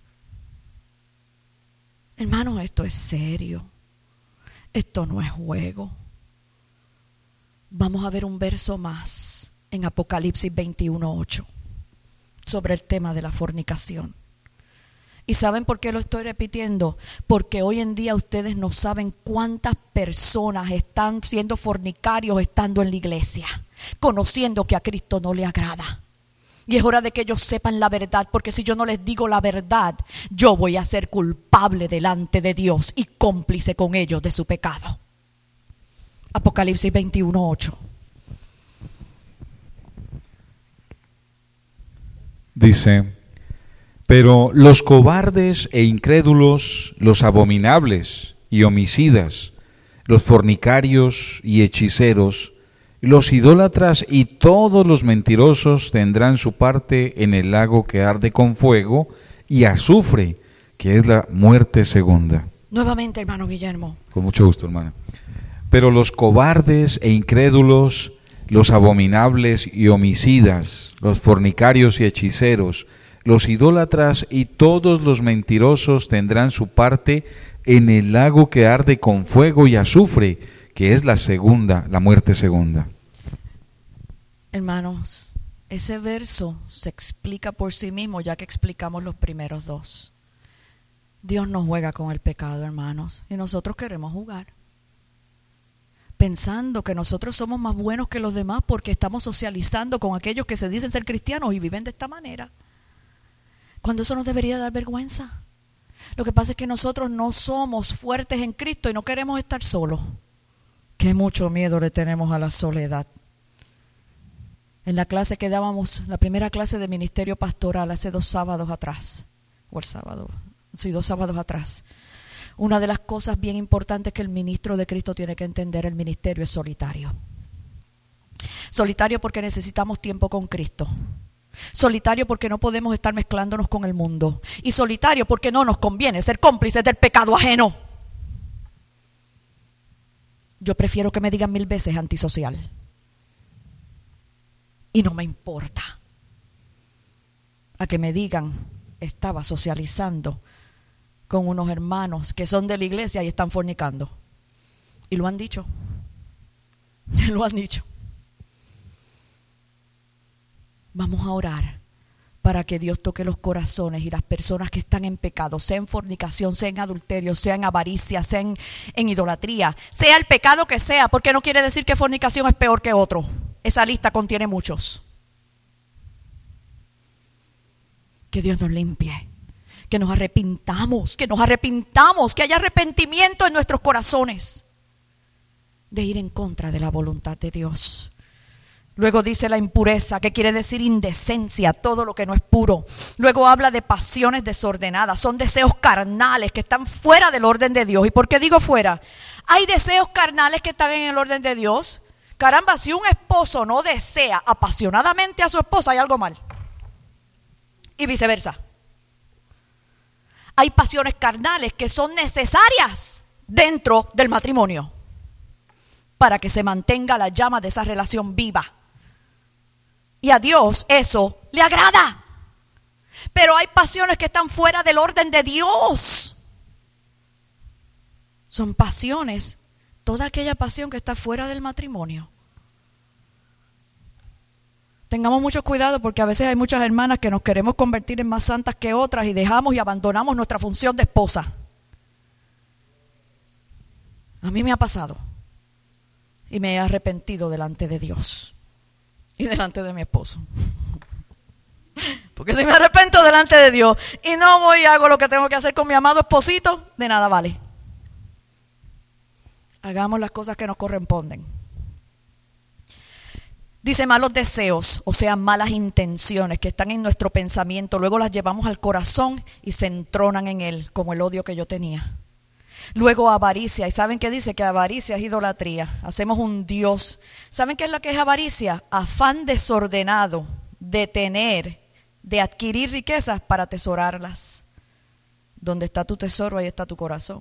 Hermanos, esto es serio. Esto no es juego. Vamos a ver un verso más en Apocalipsis veintiuno ocho sobre el tema de la fornicación. ¿Y saben por qué lo estoy repitiendo? Porque hoy en día ustedes no saben cuántas personas están siendo fornicarios estando en la iglesia, conociendo que a Cristo no le agrada. Y es hora de que ellos sepan la verdad, porque si yo no les digo la verdad, yo voy a ser culpable delante de Dios y cómplice con ellos de su pecado. Apocalipsis veintiuno ocho. Dice: pero los cobardes e incrédulos, los abominables y homicidas, los fornicarios y hechiceros, los idólatras y todos los mentirosos tendrán su parte en el lago que arde con fuego y azufre, que es la muerte segunda. Nuevamente, hermano Guillermo. Con mucho gusto, hermana. Pero los cobardes e incrédulos, los abominables y homicidas, los fornicarios y hechiceros, los idólatras y todos los mentirosos tendrán su parte en el lago que arde con fuego y azufre, que es la segunda, la muerte segunda. Hermanos, ese verso se explica por sí mismo, ya que explicamos los primeros dos. Dios no juega con el pecado, hermanos, y nosotros queremos jugar, pensando que nosotros somos más buenos que los demás porque estamos socializando con aquellos que se dicen ser cristianos y viven de esta manera, cuando eso nos debería dar vergüenza. Lo que pasa es que nosotros no somos fuertes en Cristo y no queremos estar solos. Qué mucho miedo le tenemos a la soledad. En la clase que dábamos, la primera clase de ministerio pastoral hace dos sábados atrás, o el sábado, sí, dos sábados atrás, una de las cosas bien importantes que el ministro de Cristo tiene que entender, el ministerio es solitario. Solitario porque necesitamos tiempo con Cristo. Solitario porque no podemos estar mezclándonos con el mundo. Y solitario porque no nos conviene ser cómplices del pecado ajeno. Yo prefiero que me digan mil veces antisocial. Y no me importa. A que me digan, estaba socializando con unos hermanos que son de la iglesia y están fornicando. Y lo han dicho. Lo han dicho. Vamos a orar para que Dios toque los corazones y las personas que están en pecado, sea en fornicación, sea en adulterio, sea en avaricia, sea en, en idolatría, sea el pecado que sea, porque no quiere decir que fornicación es peor que otro. Esa lista contiene muchos. Que Dios nos limpie, que nos arrepintamos, que nos arrepintamos, que haya arrepentimiento en nuestros corazones de ir en contra de la voluntad de Dios. Luego dice la impureza, que quiere decir indecencia, todo lo que no es puro. Luego habla de pasiones desordenadas, son deseos carnales que están fuera del orden de Dios. ¿Y por qué digo fuera? Hay deseos carnales que están en el orden de Dios. Caramba, si un esposo no desea apasionadamente a su esposa, hay algo mal. Y viceversa. Hay pasiones carnales que son necesarias dentro del matrimonio para que se mantenga la llama de esa relación viva. Y a Dios eso le agrada. Pero hay pasiones que están fuera del orden de Dios. Son pasiones, toda aquella pasión que está fuera del matrimonio. Tengamos mucho cuidado porque a veces hay muchas hermanas que nos queremos convertir en más santas que otras y dejamos y abandonamos nuestra función de esposa. A mí me ha pasado y me he arrepentido delante de Dios y delante de mi esposo. Porque si me arrepiento delante de Dios y no voy y hago lo que tengo que hacer con mi amado esposito, de nada vale. Hagamos las cosas que nos corresponden. Dice malos deseos, o sea, malas intenciones que están en nuestro pensamiento, luego las llevamos al corazón y se entronan en él, como el odio que yo tenía. Luego avaricia. ¿Y saben qué dice? Que avaricia es idolatría. Hacemos un Dios. ¿Saben qué es lo que es avaricia? Afán desordenado de tener, de adquirir riquezas para atesorarlas. Donde está tu tesoro, ahí está tu corazón.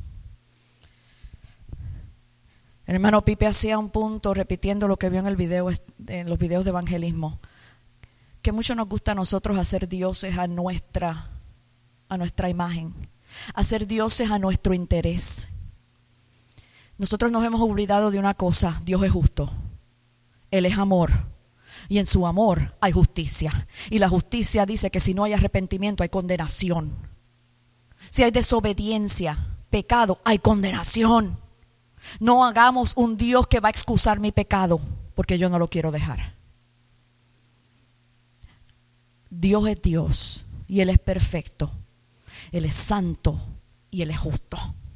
El hermano Pipe hacía un punto repitiendo lo que vio en el video, en los videos de evangelismo, que mucho nos gusta a nosotros hacer dioses a nuestra, a nuestra imagen, hacer dioses a nuestro interés. Nosotros nos hemos olvidado de una cosa: Dios es justo, Él es amor, y en su amor hay justicia, y la justicia dice que si no hay arrepentimiento hay condenación, si hay desobediencia, pecado, hay condenación. No hagamos un Dios que va a excusar mi pecado, porque yo no lo quiero dejar. Dios es Dios y Él es perfecto, Él es santo y Él es justo.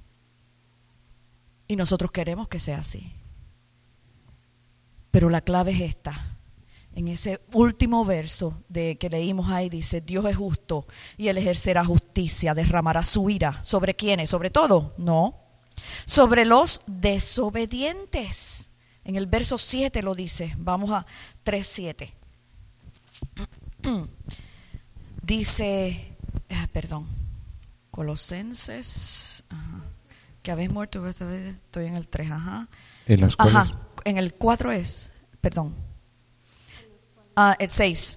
Y nosotros queremos que sea así. Pero la clave es esta. En ese último verso de que leímos ahí dice: Dios es justo y Él ejercerá justicia, derramará su ira. ¿Sobre quiénes? ¿Sobre todo? No. Sobre los desobedientes. En el verso siete lo dice. Vamos a tres siete. Dice, eh, perdón, Colosenses, ajá, que habéis muerto, estoy en el tres, ajá. En las cuales... Ajá, en el cuatro es, perdón, ah, el seis.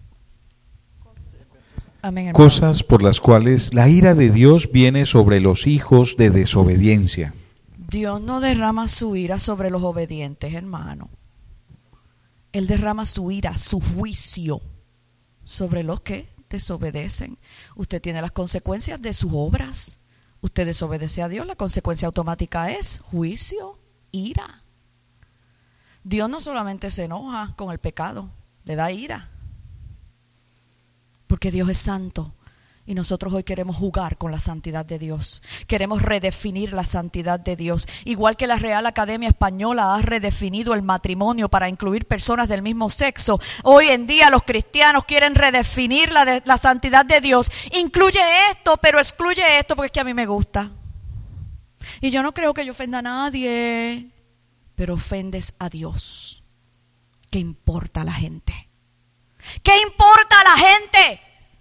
Amén, hermano. Cosas por las cuales la ira de Dios viene sobre los hijos de desobediencia. Dios no derrama su ira sobre los obedientes, hermano. Él derrama su ira, su juicio sobre los que desobedecen. Usted tiene las consecuencias de sus obras. Usted desobedece a Dios, la consecuencia automática es juicio, ira. Dios no solamente se enoja con el pecado, le da ira. Porque Dios es santo y nosotros hoy queremos jugar con la santidad de Dios. Queremos redefinir la santidad de Dios. Igual que la Real Academia Española ha redefinido el matrimonio para incluir personas del mismo sexo, hoy en día los cristianos quieren redefinir la, de, la santidad de Dios. Incluye esto, pero excluye esto porque es que a mí me gusta. Y yo no creo que yo ofenda a nadie, pero ofendes a Dios. ¿Qué importa a la gente? ¿Qué importa a la gente?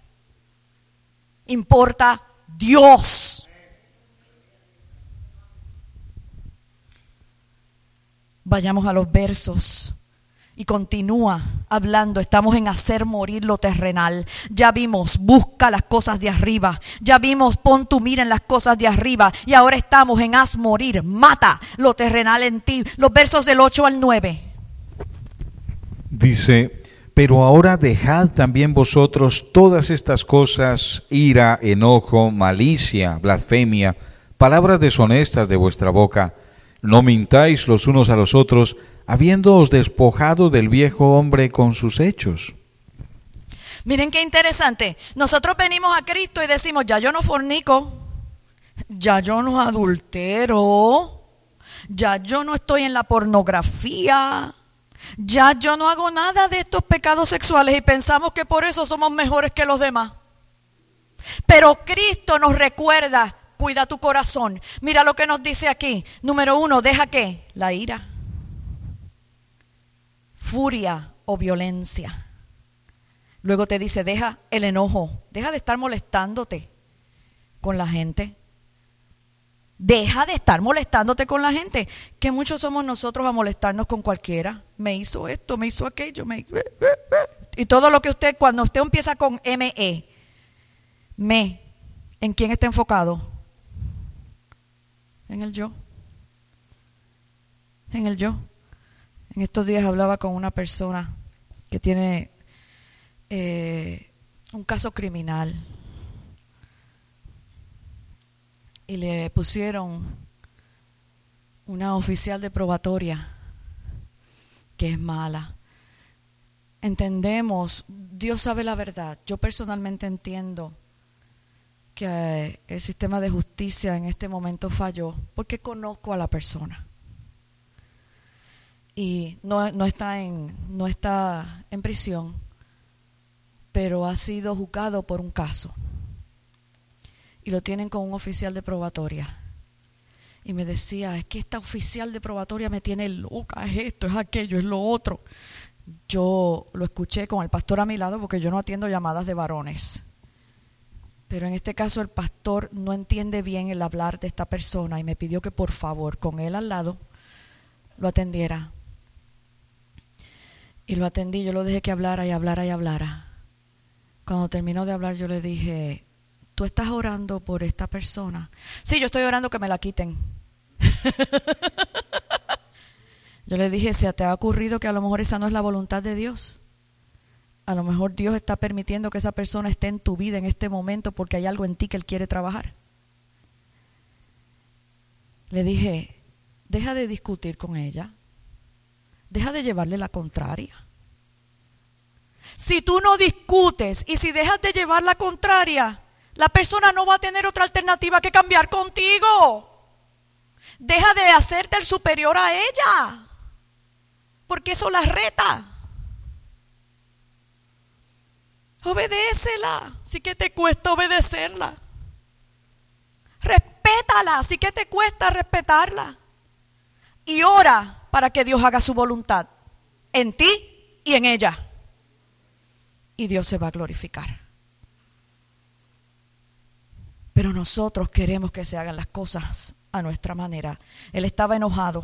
Importa Dios. Vayamos a los versos y continúa hablando. Estamos en hacer morir lo terrenal. Ya vimos, busca las cosas de arriba. Ya vimos, pon tu mira en las cosas de arriba. Y ahora estamos en haz morir, mata lo terrenal en ti. Los versos del ocho al nueve. Dice: pero ahora dejad también vosotros todas estas cosas: ira, enojo, malicia, blasfemia, palabras deshonestas de vuestra boca. No mintáis los unos a los otros, habiéndoos despojado del viejo hombre con sus hechos. Miren qué interesante. Nosotros venimos a Cristo y decimos: ya yo no fornico, ya yo no adultero, ya yo no estoy en la pornografía, ya yo no hago nada de estos pecados sexuales, y pensamos que por eso somos mejores que los demás. Pero Cristo nos recuerda: cuida tu corazón. Mira lo que nos dice aquí. Número uno, deja ¿qué? La ira, furia o violencia. Luego te dice: deja el enojo, deja de estar molestándote con la gente. Deja de estar molestándote con la gente. Que muchos somos nosotros a molestarnos con cualquiera. Me hizo esto, me hizo aquello, me... y todo lo que usted, cuando usted empieza con M E, me, ¿en quién está enfocado? En el yo. En el yo. En estos días hablaba con una persona que tiene eh, un caso criminal. Y le pusieron una oficial de probatoria que es mala. Entendemos, Dios sabe la verdad. Yo personalmente entiendo que el sistema de justicia en este momento falló porque conozco a la persona. Y no, no está en, no está en prisión, pero ha sido juzgado por un caso. Y lo tienen con un oficial de probatoria. Y me decía, es que esta oficial de probatoria me tiene loca, es esto, es aquello, es lo otro. Yo lo escuché con el pastor a mi lado porque yo no atiendo llamadas de varones. Pero en este caso el pastor no entiende bien el hablar de esta persona y me pidió que por favor con él al lado lo atendiera. Y lo atendí, yo lo dejé que hablara y hablara y hablara. Cuando terminó de hablar yo le dije, ¿tú estás orando por esta persona? Sí, yo estoy orando que me la quiten. Yo le dije, ¿se te ha ocurrido que a lo mejor esa no es la voluntad de Dios? A lo mejor Dios está permitiendo que esa persona esté en tu vida en este momento porque hay algo en ti que Él quiere trabajar. Le dije, deja de discutir con ella. Deja de llevarle la contraria. Si tú no discutes y si dejas de llevar la contraria, la persona no va a tener otra alternativa que cambiar contigo. Deja de hacerte el superior a ella, porque eso la reta. Obedécela, sí que te cuesta obedecerla. Respétala, sí que te cuesta respetarla. Y ora para que Dios haga su voluntad en ti y en ella. Y Dios se va a glorificar. Pero nosotros queremos que se hagan las cosas a nuestra manera. Él estaba enojado.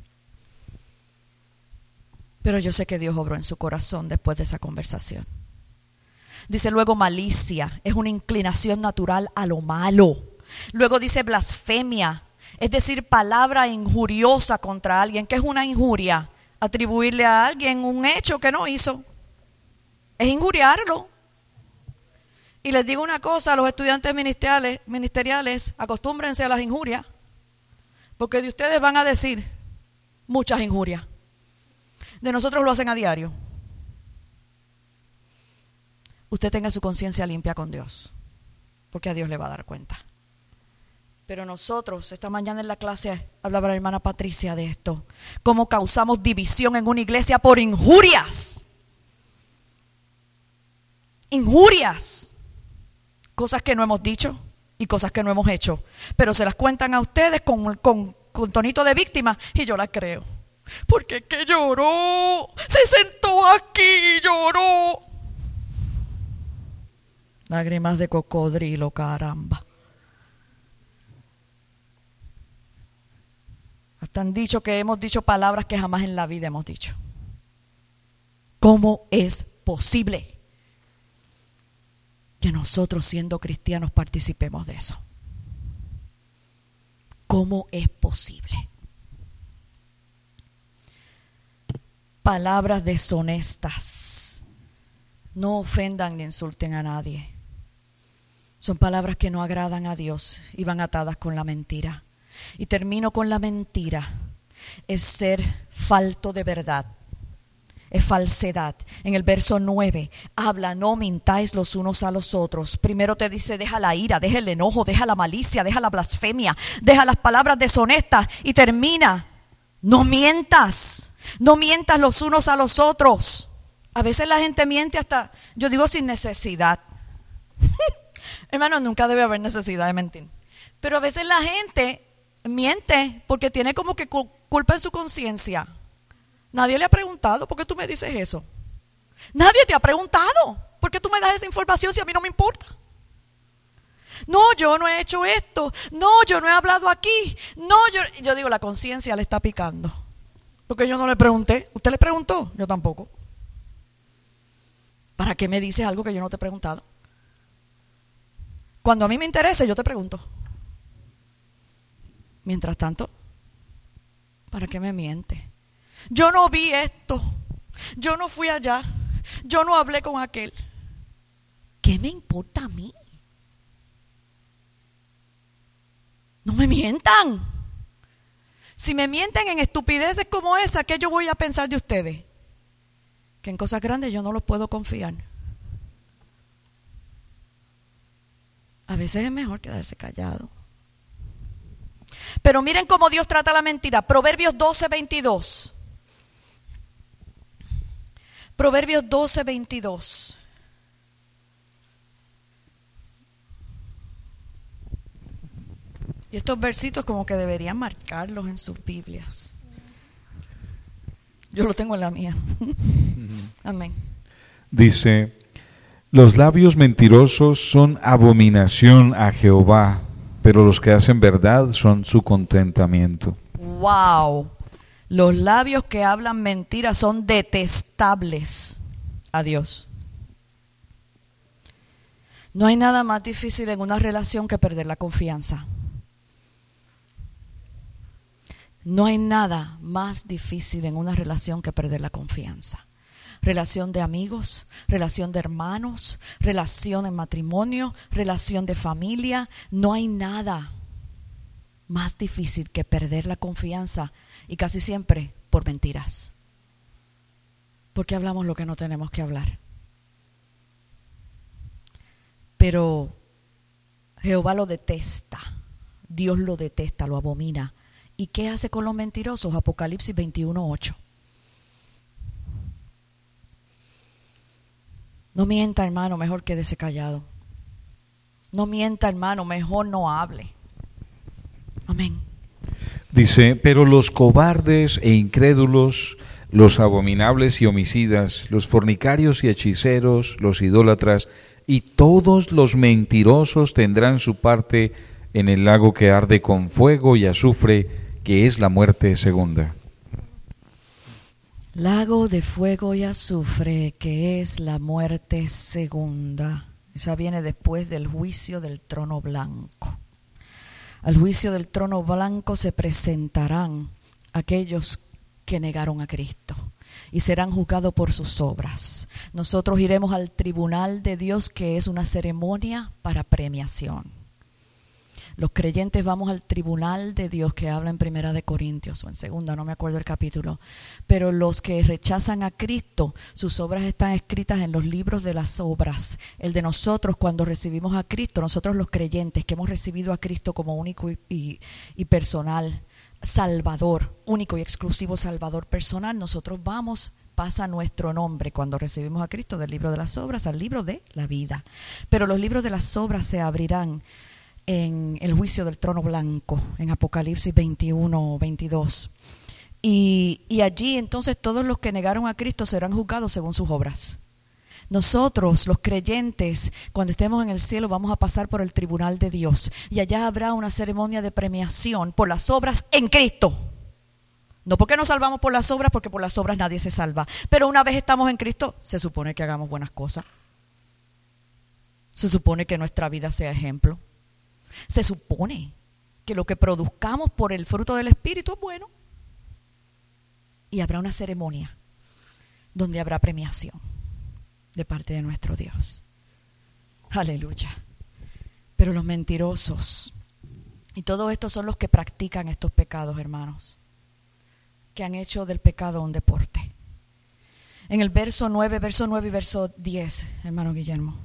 Pero yo sé que Dios obró en su corazón después de esa conversación. Dice luego malicia, es una inclinación natural a lo malo. Luego dice blasfemia, es decir, palabra injuriosa contra alguien. ¿Qué es una injuria? Atribuirle a alguien un hecho que no hizo. Es injuriarlo. Y les digo una cosa a los estudiantes ministeriales, ministeriales, acostúmbrense a las injurias, porque de ustedes van a decir muchas injurias. De nosotros lo hacen a diario. Usted tenga su conciencia limpia con Dios, porque a Dios le va a dar cuenta. Pero nosotros, esta mañana en la clase, hablaba la hermana Patricia de esto, cómo causamos división en una iglesia por injurias. Injurias. Cosas que no hemos dicho y cosas que no hemos hecho. Pero se las cuentan a ustedes con, con, con tonito de víctima y yo la creo. Porque es que lloró, se sentó aquí y lloró. Lágrimas de cocodrilo, caramba. Hasta han dicho que hemos dicho palabras que jamás en la vida hemos dicho. ¿Cómo es posible que nosotros siendo cristianos participemos de eso? ¿Cómo es posible? Palabras deshonestas. No ofendan ni insulten a nadie. Son palabras que no agradan a Dios y van atadas con la mentira. Y termino con la mentira. Es ser falto de verdad. Es falsedad. En el verso nueve habla, no mintáis los unos a los otros. Primero te dice, deja la ira, deja el enojo, deja la malicia, deja la blasfemia, deja las palabras deshonestas. Y termina, no mientas. No mientas los unos a los otros. A veces la gente miente hasta, yo digo, sin necesidad. Hermano, nunca debe haber necesidad de mentir. Pero a veces la gente miente porque tiene como que culpa en su conciencia. Nadie le ha preguntado, ¿por qué tú me dices eso? Nadie te ha preguntado, ¿por qué tú me das esa información si a mí no me importa? No, yo no he hecho esto. No, yo no he hablado aquí. No, yo, yo digo, la conciencia le está picando. Porque yo no le pregunté. ¿Usted le preguntó? Yo tampoco. ¿Para qué me dices algo que yo no te he preguntado? Cuando a mí me interese, yo te pregunto. Mientras tanto, ¿para qué me miente? Yo no vi esto. Yo no fui allá. Yo no hablé con aquel. ¿Qué me importa a mí? No me mientan. Si me mienten en estupideces como esa, ¿qué yo voy a pensar de ustedes? Que en cosas grandes yo no los puedo confiar. A veces es mejor quedarse callado. Pero miren cómo Dios trata la mentira. Proverbios doce, veintidós. Proverbios doce, veintidós. Y estos versitos como que deberían marcarlos en sus Biblias. Yo lo tengo en la mía. Amén. Dice, los labios mentirosos son abominación a Jehová, pero los que hacen verdad son su contentamiento. Wow. Los labios que hablan mentiras son detestables a Dios. No hay nada más difícil en una relación que perder la confianza. No hay nada más difícil en una relación que perder la confianza. Relación de amigos, relación de hermanos, relación en matrimonio, relación de familia. No hay nada más difícil que perder la confianza, y casi siempre por mentiras. Porque hablamos lo que no tenemos que hablar. Pero Jehová lo detesta, Dios lo detesta, lo abomina. ¿Y qué hace con los mentirosos? Apocalipsis veintiuno, ocho. No mienta, hermano, mejor quédese callado. No mienta, hermano, mejor no hable. Amén. Dice, pero los cobardes e incrédulos, los abominables y homicidas, los fornicarios y hechiceros, los idólatras y todos los mentirosos tendrán su parte en el lago que arde con fuego y azufre, que es la muerte segunda. Lago de fuego y azufre, que es la muerte segunda. Esa viene después del juicio del trono blanco. Al juicio del trono blanco se presentarán aquellos que negaron a Cristo y serán juzgados por sus obras. Nosotros iremos al tribunal de Dios, que es una ceremonia para premiación. Los creyentes vamos al tribunal de Dios, que habla en Primera de Corintios o en Segunda, no me acuerdo el capítulo. Pero los que rechazan a Cristo, sus obras están escritas en los libros de las obras. El de nosotros, cuando recibimos a Cristo, nosotros los creyentes que hemos recibido a Cristo como único y, y, y personal Salvador, único y exclusivo Salvador personal, nosotros vamos, pasa nuestro nombre cuando recibimos a Cristo del libro de las obras al libro de la vida. Pero los libros de las obras se abrirán en el juicio del trono blanco, en Apocalipsis veintiuno, veintidós. Y, y allí entonces todos los que negaron a Cristo serán juzgados según sus obras. Nosotros, los creyentes, cuando estemos en el cielo, vamos a pasar por el tribunal de Dios. Y allá habrá una ceremonia de premiación por las obras en Cristo. No porque nos salvamos por las obras, porque por las obras nadie se salva. Pero una vez estamos en Cristo, se supone que hagamos buenas cosas. Se supone que nuestra vida sea ejemplo. Se supone que lo que produzcamos por el fruto del Espíritu es bueno. Y habrá una ceremonia donde habrá premiación de parte de nuestro Dios. Aleluya. Pero los mentirosos y todos estos son los que practican estos pecados, hermanos, que han hecho del pecado un deporte. En el verso nueve, verso nueve y verso diez, hermano Guillermo.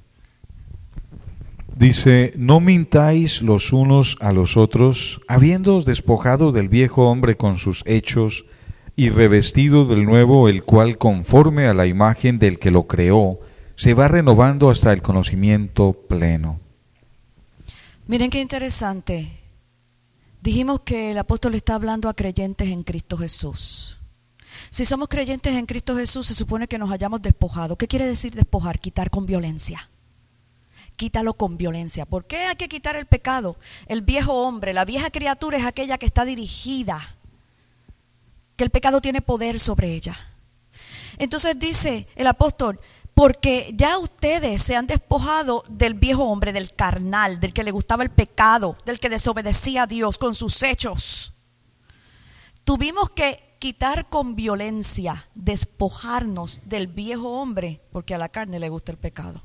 Dice, no mintáis los unos a los otros, habiéndoos despojado del viejo hombre con sus hechos, y revestido del nuevo, el cual conforme a la imagen del que lo creó, se va renovando hasta el conocimiento pleno. Miren qué interesante. Dijimos que el apóstol está hablando a creyentes en Cristo Jesús. Si somos creyentes en Cristo Jesús, se supone que nos hayamos despojado. ¿Qué quiere decir despojar? Quitar con violencia. Quítalo con violencia. ¿Por qué hay que quitar el pecado? El viejo hombre, la vieja criatura es aquella que está dirigida, que el pecado tiene poder sobre ella. Entonces dice el apóstol, porque ya ustedes se han despojado del viejo hombre, del carnal, del que le gustaba el pecado, del que desobedecía a Dios con sus hechos. Tuvimos que quitar con violencia, despojarnos del viejo hombre, porque a la carne le gusta el pecado.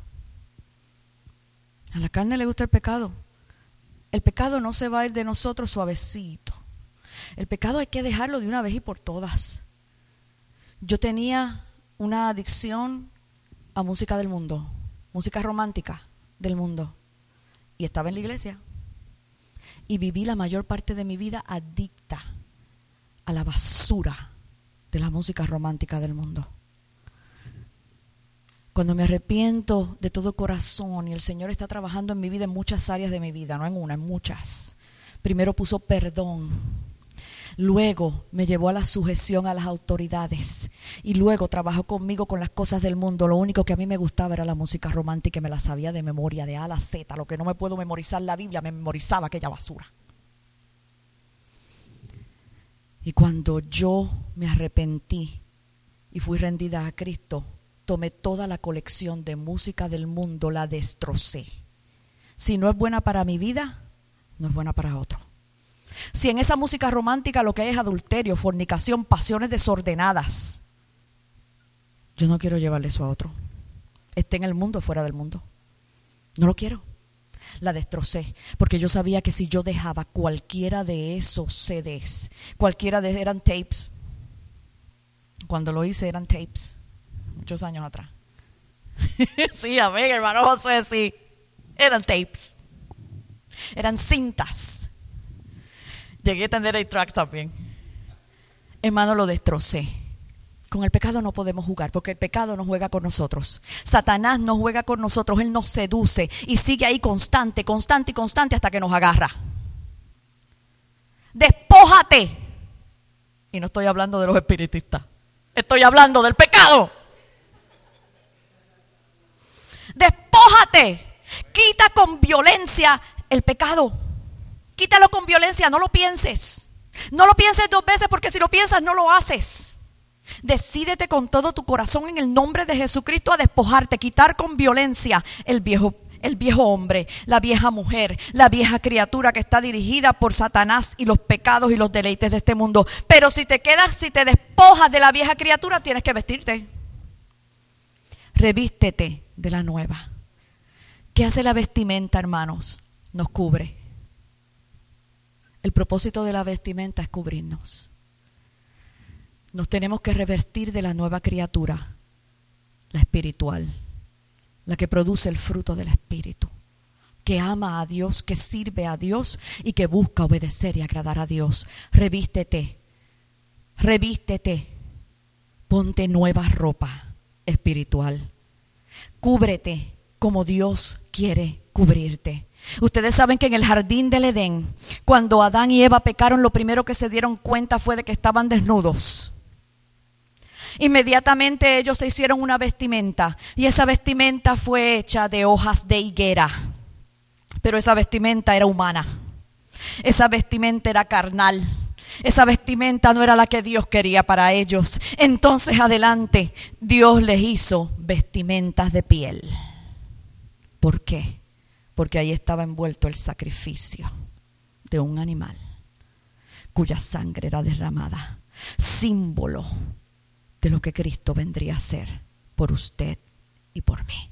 A la carne le gusta el pecado. El pecado no se va a ir de nosotros suavecito. El pecado hay que dejarlo de una vez y por todas. Yo tenía una adicción a música del mundo, música romántica del mundo, y estaba en la iglesia. Y viví la mayor parte de mi vida adicta a la basura de la música romántica del mundo. Cuando me arrepiento de todo corazón y el Señor está trabajando en mi vida, en muchas áreas de mi vida, no en una, en muchas, Primero puso perdón, luego me llevó a la sujeción a las autoridades y luego trabajó conmigo con las cosas del mundo. Lo único que a mí me gustaba era la música romántica y me la sabía de memoria, de A a la Z. Lo que no me puedo memorizar la Biblia, me memorizaba aquella basura. Y cuando yo me arrepentí y fui rendida a Cristo, tomé toda la colección de música del mundo, la destrocé. Si no es buena para mi vida, no es buena para otro. Si en esa música romántica lo que hay es adulterio, fornicación, pasiones desordenadas, yo no quiero llevarle eso a otro. Esté en el mundo o fuera del mundo. No lo quiero. La destrocé, porque yo sabía que si yo dejaba cualquiera de esos C Ds, cualquiera de eran tapes. Cuando lo hice eran tapes, muchos años atrás. Sí, amén, hermano José, sí. Eran tapes. Eran cintas. Llegué a tener eight tracks también. Hermano, lo destrocé. Con el pecado no podemos jugar, porque el pecado no juega con nosotros. Satanás no juega con nosotros, él nos seduce y sigue ahí constante, constante y constante hasta que nos agarra. Despójate. Y no estoy hablando de los espiritistas, estoy hablando del pecado. Despójate. Quita con violencia el pecado. Quítalo con violencia, no lo pienses. No lo pienses dos veces, porque si lo piensas no lo haces. Decídete con todo tu corazón en el nombre de Jesucristo a despojarte, quitar con violencia el viejo, el viejo hombre, la vieja mujer, la vieja criatura que está dirigida por Satanás y los pecados y los deleites de este mundo. Pero si te quedas, si te despojas de la vieja criatura, tienes que vestirte. Revístete de la nueva. ¿Qué hace la vestimenta, hermanos? Nos cubre. El propósito de la vestimenta es cubrirnos. Nos tenemos que revestir de la nueva criatura, la espiritual, la que produce el fruto del Espíritu, que ama a Dios, que sirve a Dios y que busca obedecer y agradar a Dios. Revístete, revístete, ponte nueva ropa espiritual, cúbrete como Dios quiere cubrirte. Ustedes saben que en el jardín del Edén, cuando Adán y Eva pecaron, lo primero que se dieron cuenta fue de que estaban desnudos. Inmediatamente ellos se hicieron una vestimenta, y esa vestimenta fue hecha de hojas de higuera. Pero esa vestimenta era humana, esa vestimenta era carnal, esa vestimenta no era la que Dios quería para ellos. Entonces adelante Dios les hizo vestimentas de piel. ¿Por qué? Porque ahí estaba envuelto el sacrificio de un animal cuya sangre era derramada, símbolo de lo que Cristo vendría a ser por usted y por mí.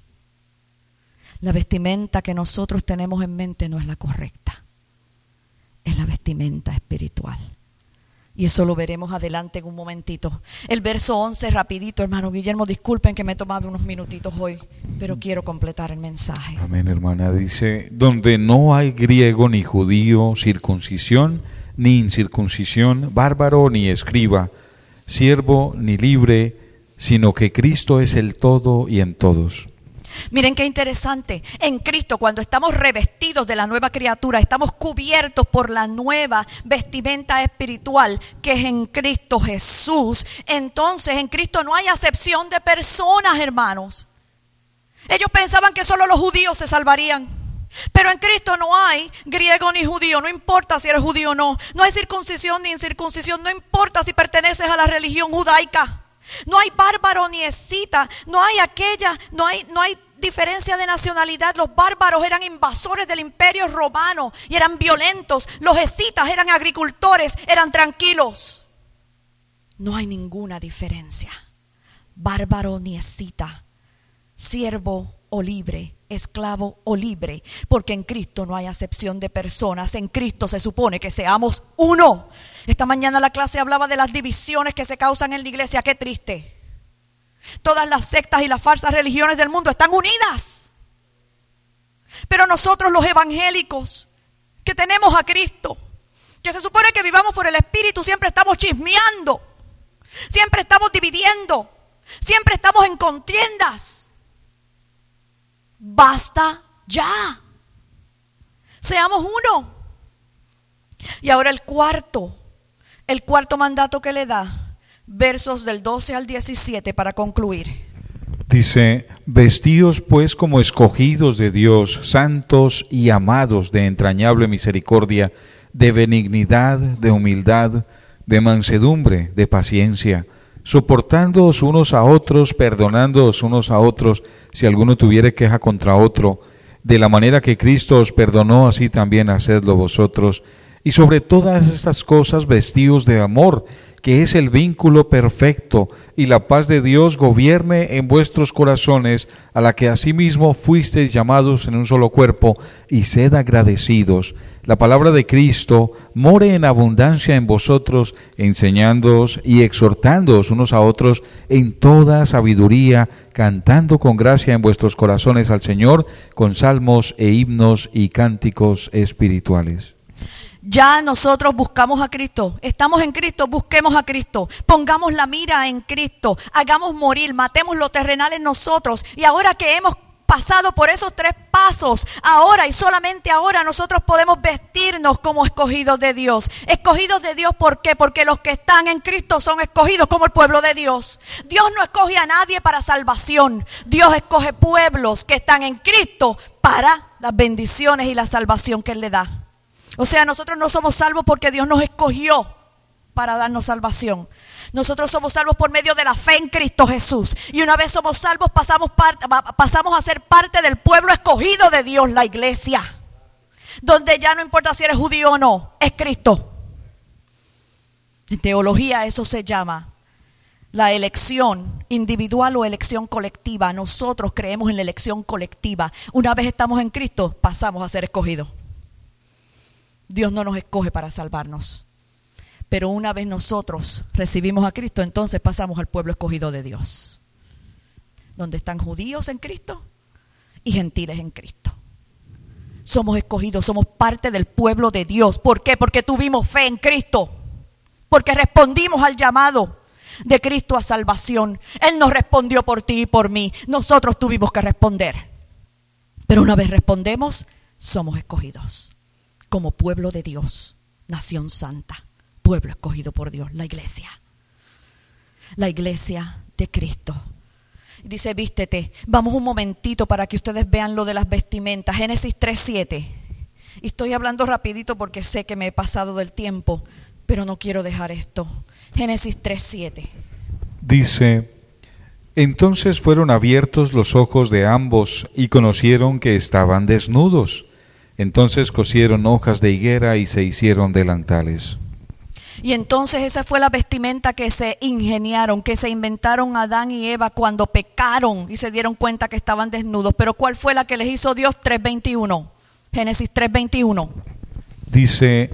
La vestimenta que nosotros tenemos en mente no es la correcta, es la vestimenta espiritual. Y eso lo veremos adelante en un momentito. El verso once, rapidito, hermano Guillermo, disculpen que me he tomado unos minutitos hoy, pero quiero completar el mensaje. Amén, hermana. Dice, donde no hay griego ni judío, circuncisión ni incircuncisión, bárbaro ni escriba, siervo ni libre, sino que Cristo es el todo y en todos. Miren qué interesante. En Cristo, cuando estamos revestidos de la nueva criatura, estamos cubiertos por la nueva vestimenta espiritual que es en Cristo Jesús. Entonces en Cristo no hay acepción de personas, hermanos. Ellos pensaban que solo los judíos se salvarían, pero en Cristo no hay griego ni judío. No importa si eres judío o no. No hay circuncisión ni incircuncisión. No importa si perteneces a la religión judaica. No hay bárbaro ni escita. No hay aquella, no hay, no hay diferencia de nacionalidad. Los bárbaros eran invasores del imperio romano y eran violentos. Los escitas eran agricultores, eran tranquilos. No hay ninguna diferencia. Bárbaro ni escita, siervo o libre, esclavo o libre, porque en Cristo no hay acepción de personas. En Cristo se supone que seamos uno. Esta mañana la clase hablaba de las divisiones que se causan en la iglesia. Qué triste. Todas las sectas y las falsas religiones del mundo están unidas, pero nosotros los evangélicos que tenemos a Cristo, que se supone que vivamos por el Espíritu, siempre estamos chismeando, siempre estamos dividiendo, siempre estamos en contiendas. Basta ya. Seamos uno. Y ahora el cuarto, el cuarto mandato que le da, versos del doce al diecisiete para concluir. Dice, vestíos pues como escogidos de Dios, santos y amados de entrañable misericordia, de benignidad, de humildad, de mansedumbre, de paciencia, soportándoos unos a otros, perdonándoos unos a otros, si alguno tuviere queja contra otro, de la manera que Cristo os perdonó, así también hacedlo vosotros. Y sobre todas estas cosas vestíos de amor, que es el vínculo perfecto, y la paz de Dios gobierne en vuestros corazones, a la que asimismo fuisteis llamados en un solo cuerpo, y sed agradecidos. La palabra de Cristo more en abundancia en vosotros, enseñándoos y exhortándoos unos a otros en toda sabiduría, cantando con gracia en vuestros corazones al Señor, con salmos e himnos y cánticos espirituales. Ya nosotros buscamos a Cristo, estamos en Cristo, busquemos a Cristo, pongamos la mira en Cristo, hagamos morir, matemos lo terrenal en nosotros. Y ahora que hemos pasado por esos tres pasos, ahora y solamente ahora nosotros podemos vestirnos como escogidos de Dios. Escogidos de Dios, ¿por qué? Porque los que están en Cristo son escogidos como el pueblo de Dios. Dios no escoge a nadie para salvación, Dios escoge pueblos que están en Cristo para las bendiciones y la salvación que Él le da. O sea, nosotros no somos salvos porque Dios nos escogió para darnos salvación. Nosotros somos salvos por medio de la fe en Cristo Jesús. Y una vez somos salvos, pasamos, part, pasamos a ser parte del pueblo escogido de Dios, la iglesia. Donde ya no importa si eres judío o no, es Cristo. En teología eso se llama la elección individual o elección colectiva. Nosotros creemos en la elección colectiva. Una vez estamos en Cristo, pasamos a ser escogidos. Dios no nos escoge para salvarnos. Pero una vez nosotros recibimos a Cristo, entonces pasamos al pueblo escogido de Dios, donde están judíos en Cristo y gentiles en Cristo. Somos escogidos, somos parte del pueblo de Dios. ¿Por qué? Porque tuvimos fe en Cristo, porque respondimos al llamado de Cristo a salvación. Él nos respondió por ti y por mí. Nosotros tuvimos que responder. Pero una vez respondemos, somos escogidos como pueblo de Dios, nación santa, pueblo escogido por Dios, la iglesia. La iglesia de Cristo. Dice, vístete. Vamos un momentito para que ustedes vean lo de las vestimentas. Génesis tres siete. Y estoy hablando rapidito porque sé que me he pasado del tiempo, pero no quiero dejar esto. Génesis tres siete. Dice, entonces fueron abiertos los ojos de ambos y conocieron que estaban desnudos. Entonces cosieron hojas de higuera y se hicieron delantales. Y entonces esa fue la vestimenta que se ingeniaron, que se inventaron Adán y Eva cuando pecaron y se dieron cuenta que estaban desnudos. Pero ¿cuál fue la que les hizo Dios? tres veintiuno. Génesis tres veintiuno. Dice,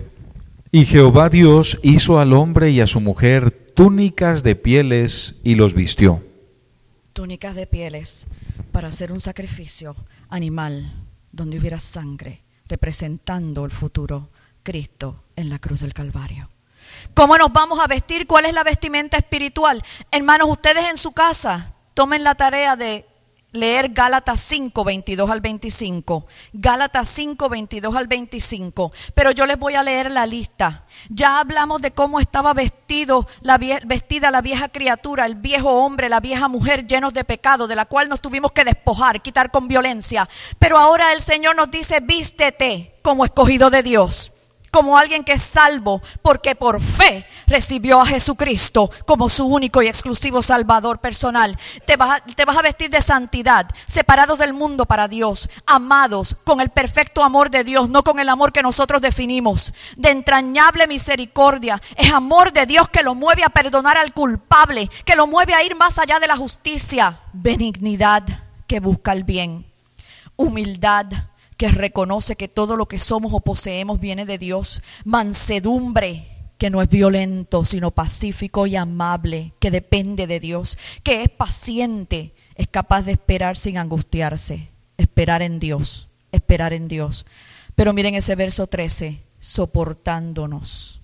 y Jehová Dios hizo al hombre y a su mujer túnicas de pieles y los vistió. Túnicas de pieles para hacer un sacrificio animal donde hubiera sangre, representando el futuro Cristo en la cruz del Calvario. ¿Cómo nos vamos a vestir? ¿Cuál es la vestimenta espiritual? Hermanos, ustedes en su casa tomen la tarea de leer Gálatas cinco, veintidós al veinticinco. Gálatas cinco, veintidós al veinticinco. Pero yo les voy a leer la lista. Ya hablamos de cómo estaba vestido, la vie- vestida la vieja criatura, el viejo hombre, la vieja mujer llenos de pecado, de la cual nos tuvimos que despojar, quitar con violencia. Pero ahora el Señor nos dice, vístete como escogido de Dios, como alguien que es salvo, porque por fe recibió a Jesucristo como su único y exclusivo Salvador personal. Te vas a, te vas a vestir de santidad, separados del mundo para Dios, amados con el perfecto amor de Dios, no con el amor que nosotros definimos, de entrañable misericordia. Es amor de Dios que lo mueve a perdonar al culpable, que lo mueve a ir más allá de la justicia. Benignidad, que busca el bien. Humildad, que reconoce que todo lo que somos o poseemos viene de Dios. Mansedumbre, que no es violento, sino pacífico y amable, que depende de Dios, que es paciente, es capaz de esperar sin angustiarse, esperar en Dios, esperar en Dios. Pero miren ese verso trece, soportándonos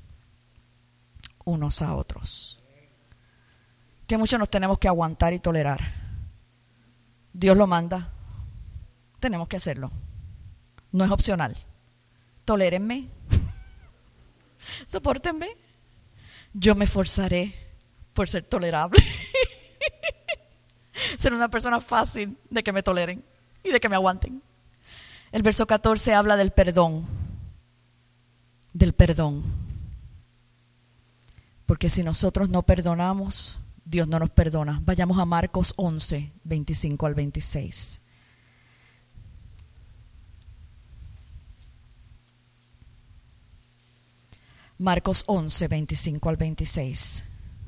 unos a otros. Que mucho nos tenemos que aguantar y tolerar. Dios lo manda, tenemos que hacerlo. No es opcional. Tolérenme. Sopórtenme. Yo me esforzaré por ser tolerable. Ser una persona fácil de que me toleren y de que me aguanten. El verso catorce habla del perdón. Del perdón. Porque si nosotros no perdonamos, Dios no nos perdona. Vayamos a Marcos once, veinticinco al veintiséis. Marcos once, veinticinco al veintiséis.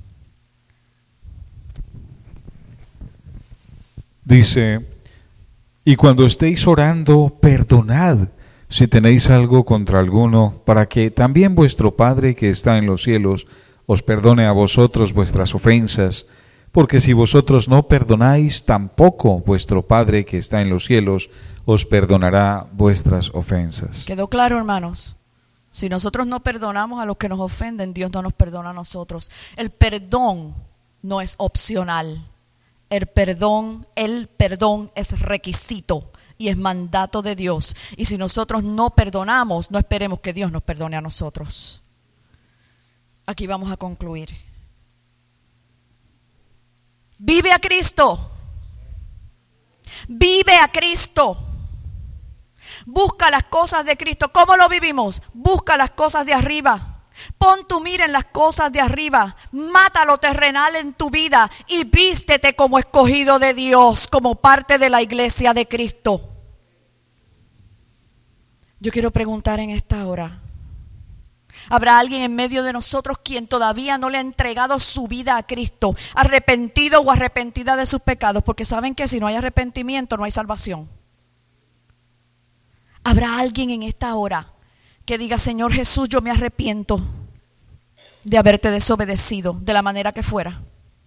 Dice, y cuando estéis orando, perdonad si tenéis algo contra alguno, para que también vuestro Padre que está en los cielos os perdone a vosotros vuestras ofensas, porque si vosotros no perdonáis, tampoco vuestro Padre que está en los cielos os perdonará vuestras ofensas. ¿Quedó claro, hermanos? Si nosotros no perdonamos a los que nos ofenden, Dios no nos perdona a nosotros. El perdón no es opcional. El perdón, el perdón es requisito y es mandato de Dios. Y si nosotros no perdonamos, no esperemos que Dios nos perdone a nosotros. Aquí vamos a concluir. Vive a Cristo. Vive a Cristo. Busca las cosas de Cristo. ¿Cómo lo vivimos? Busca las cosas de arriba. Pon tu mira en las cosas de arriba. Mata lo terrenal en tu vida y vístete como escogido de Dios, como parte de la iglesia de Cristo. Yo quiero preguntar en esta hora, ¿habrá alguien en medio de nosotros quien todavía no le ha entregado su vida a Cristo, arrepentido o arrepentida de sus pecados? Porque saben que si no hay arrepentimiento no hay salvación. ¿Habrá alguien en esta hora que diga, Señor Jesús, yo me arrepiento de haberte desobedecido de la manera que fuera?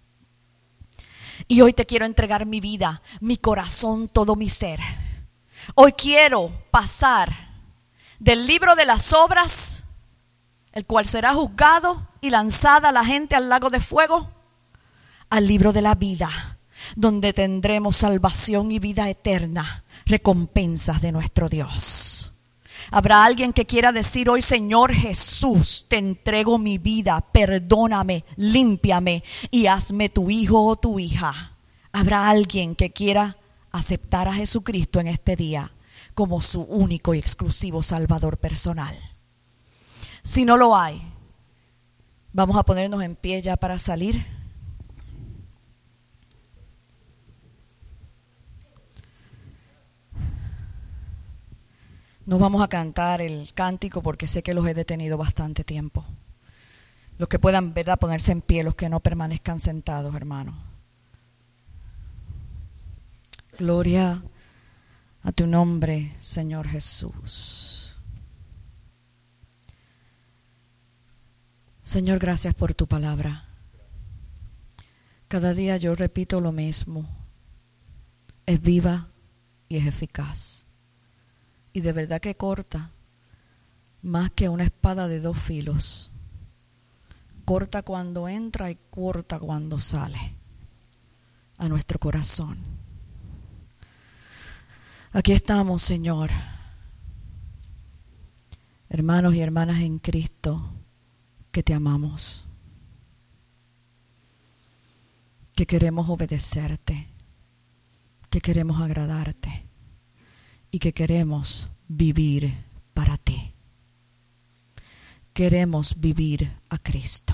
Y hoy te quiero entregar mi vida, mi corazón, todo mi ser. Hoy quiero pasar del libro de las obras, el cual será juzgado y lanzada la gente al lago de fuego, al libro de la vida, donde tendremos salvación y vida eterna, recompensas de nuestro Dios. Habrá alguien que quiera decir hoy, Señor Jesús, te entrego mi vida, perdóname, límpiame y hazme tu hijo o tu hija. Habrá alguien que quiera aceptar a Jesucristo en este día como su único y exclusivo Salvador personal. Si no lo hay, vamos a ponernos en pie ya para salir. No vamos a cantar el cántico porque sé que los he detenido bastante tiempo. Los que puedan, ¿verdad?, ponerse en pie, los que no permanezcan sentados, hermanos. Gloria a tu nombre, Señor Jesús. Señor, gracias por tu palabra. Cada día yo repito lo mismo. Es viva y es eficaz. Y de verdad que corta más que una espada de dos filos. Corta cuando entra y corta cuando sale a nuestro corazón. Aquí estamos, Señor, hermanos y hermanas en Cristo, que te amamos, que queremos obedecerte, que queremos agradarte y que queremos vivir para ti. Queremos vivir a Cristo.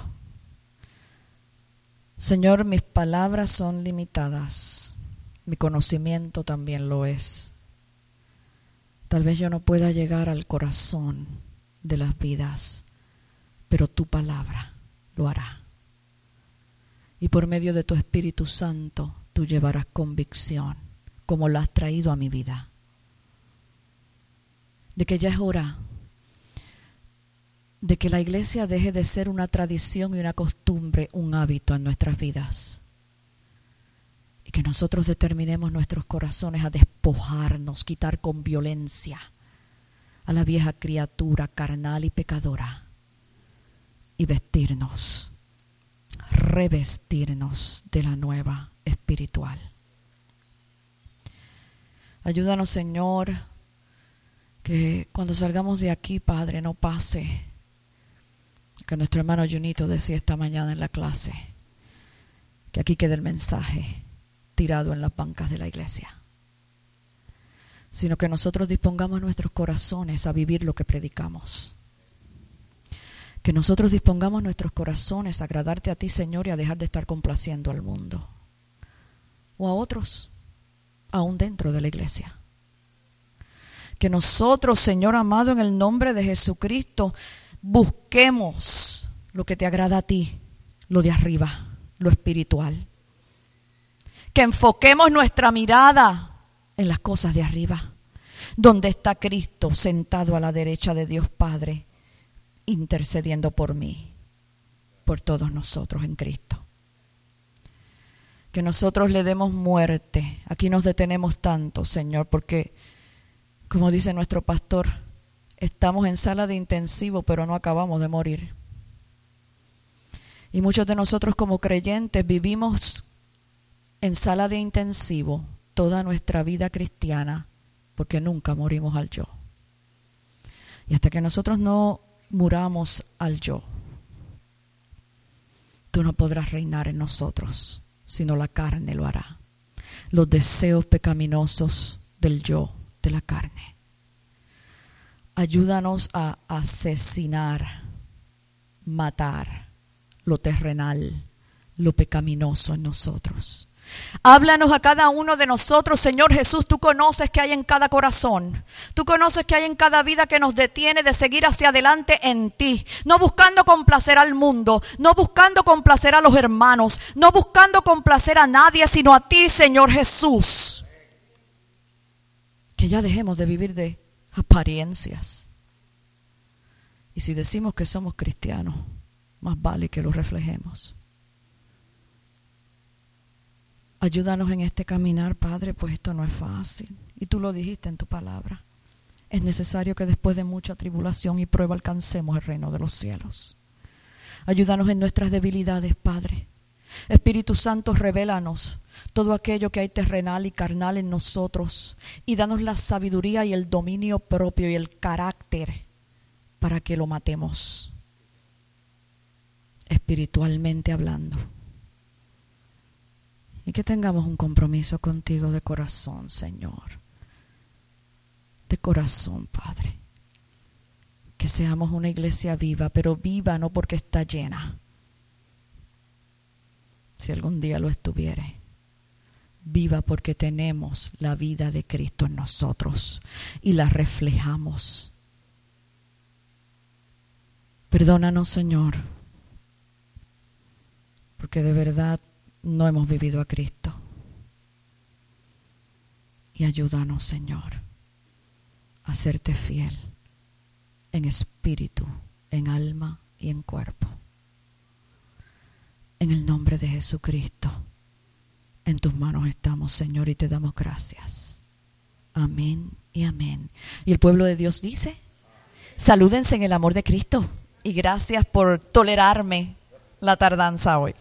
Señor, mis palabras son limitadas, mi conocimiento también lo es. Tal vez yo no pueda llegar al corazón de las vidas, pero tu palabra lo hará. Y por medio de tu Espíritu Santo, tú llevarás convicción, como la has traído a mi vida, de que ya es hora de que la iglesia deje de ser una tradición y una costumbre, un hábito en nuestras vidas. Y que nosotros determinemos nuestros corazones a despojarnos, quitar con violencia a la vieja criatura carnal y pecadora y vestirnos, revestirnos de la nueva espiritual. Ayúdanos, Señor, que cuando salgamos de aquí, Padre, no pase Que nuestro hermano Junito decía esta mañana en la clase, que aquí queda el mensaje tirado en las bancas de la iglesia, sino que nosotros dispongamos nuestros corazones a vivir lo que predicamos. Que nosotros dispongamos nuestros corazones a agradarte a ti, Señor, y a dejar de estar complaciendo al mundo o a otros, aún dentro de la iglesia. Que nosotros, Señor amado, en el nombre de Jesucristo, busquemos lo que te agrada a ti, lo de arriba, lo espiritual. Que enfoquemos nuestra mirada en las cosas de arriba, donde está Cristo sentado a la derecha de Dios Padre, intercediendo por mí, por todos nosotros en Cristo. Que nosotros le demos muerte. Aquí nos detenemos tanto, Señor, porque, como dice nuestro pastor, estamos en sala de intensivo, pero no acabamos de morir. Y muchos de nosotros como creyentes vivimos en sala de intensivo toda nuestra vida cristiana, porque nunca morimos al yo. Y hasta que nosotros no muramos al yo, tú no podrás reinar en nosotros, sino la carne lo hará. Los deseos pecaminosos del yo, de la carne. Ayúdanos a asesinar, matar lo terrenal, lo pecaminoso en nosotros. Háblanos a cada uno de nosotros, Señor Jesús. Tú conoces qué hay en cada corazón. Tú conoces qué hay en cada vida que nos detiene de seguir hacia adelante en ti. No buscando complacer al mundo, no buscando complacer a los hermanos, no buscando complacer a nadie, sino a ti, Señor Jesús. Que ya dejemos de vivir de apariencias. Y si decimos que somos cristianos, más vale que lo reflejemos. Ayúdanos en este caminar, Padre, pues esto no es fácil. Y tú lo dijiste en tu palabra. Es necesario que después de mucha tribulación y prueba alcancemos el reino de los cielos. Ayúdanos en nuestras debilidades, Padre. Espíritu Santo, revélanos todo aquello que hay terrenal y carnal en nosotros y danos la sabiduría y el dominio propio y el carácter para que lo matemos, espiritualmente hablando. Y que tengamos un compromiso contigo de corazón, Señor. De corazón, Padre. Que seamos una iglesia viva, pero viva no porque está llena. Si algún día lo estuviere. Viva porque tenemos la vida de Cristo en nosotros y la reflejamos. Perdónanos, Señor, porque de verdad no hemos vivido a Cristo. Y ayúdanos, Señor, a serte fiel en espíritu, en alma y en cuerpo. En el nombre de Jesucristo, en tus manos estamos, Señor, y te damos gracias. Amén y amén. Y el pueblo de Dios dice, salúdense en el amor de Cristo. Y gracias por tolerarme la tardanza hoy.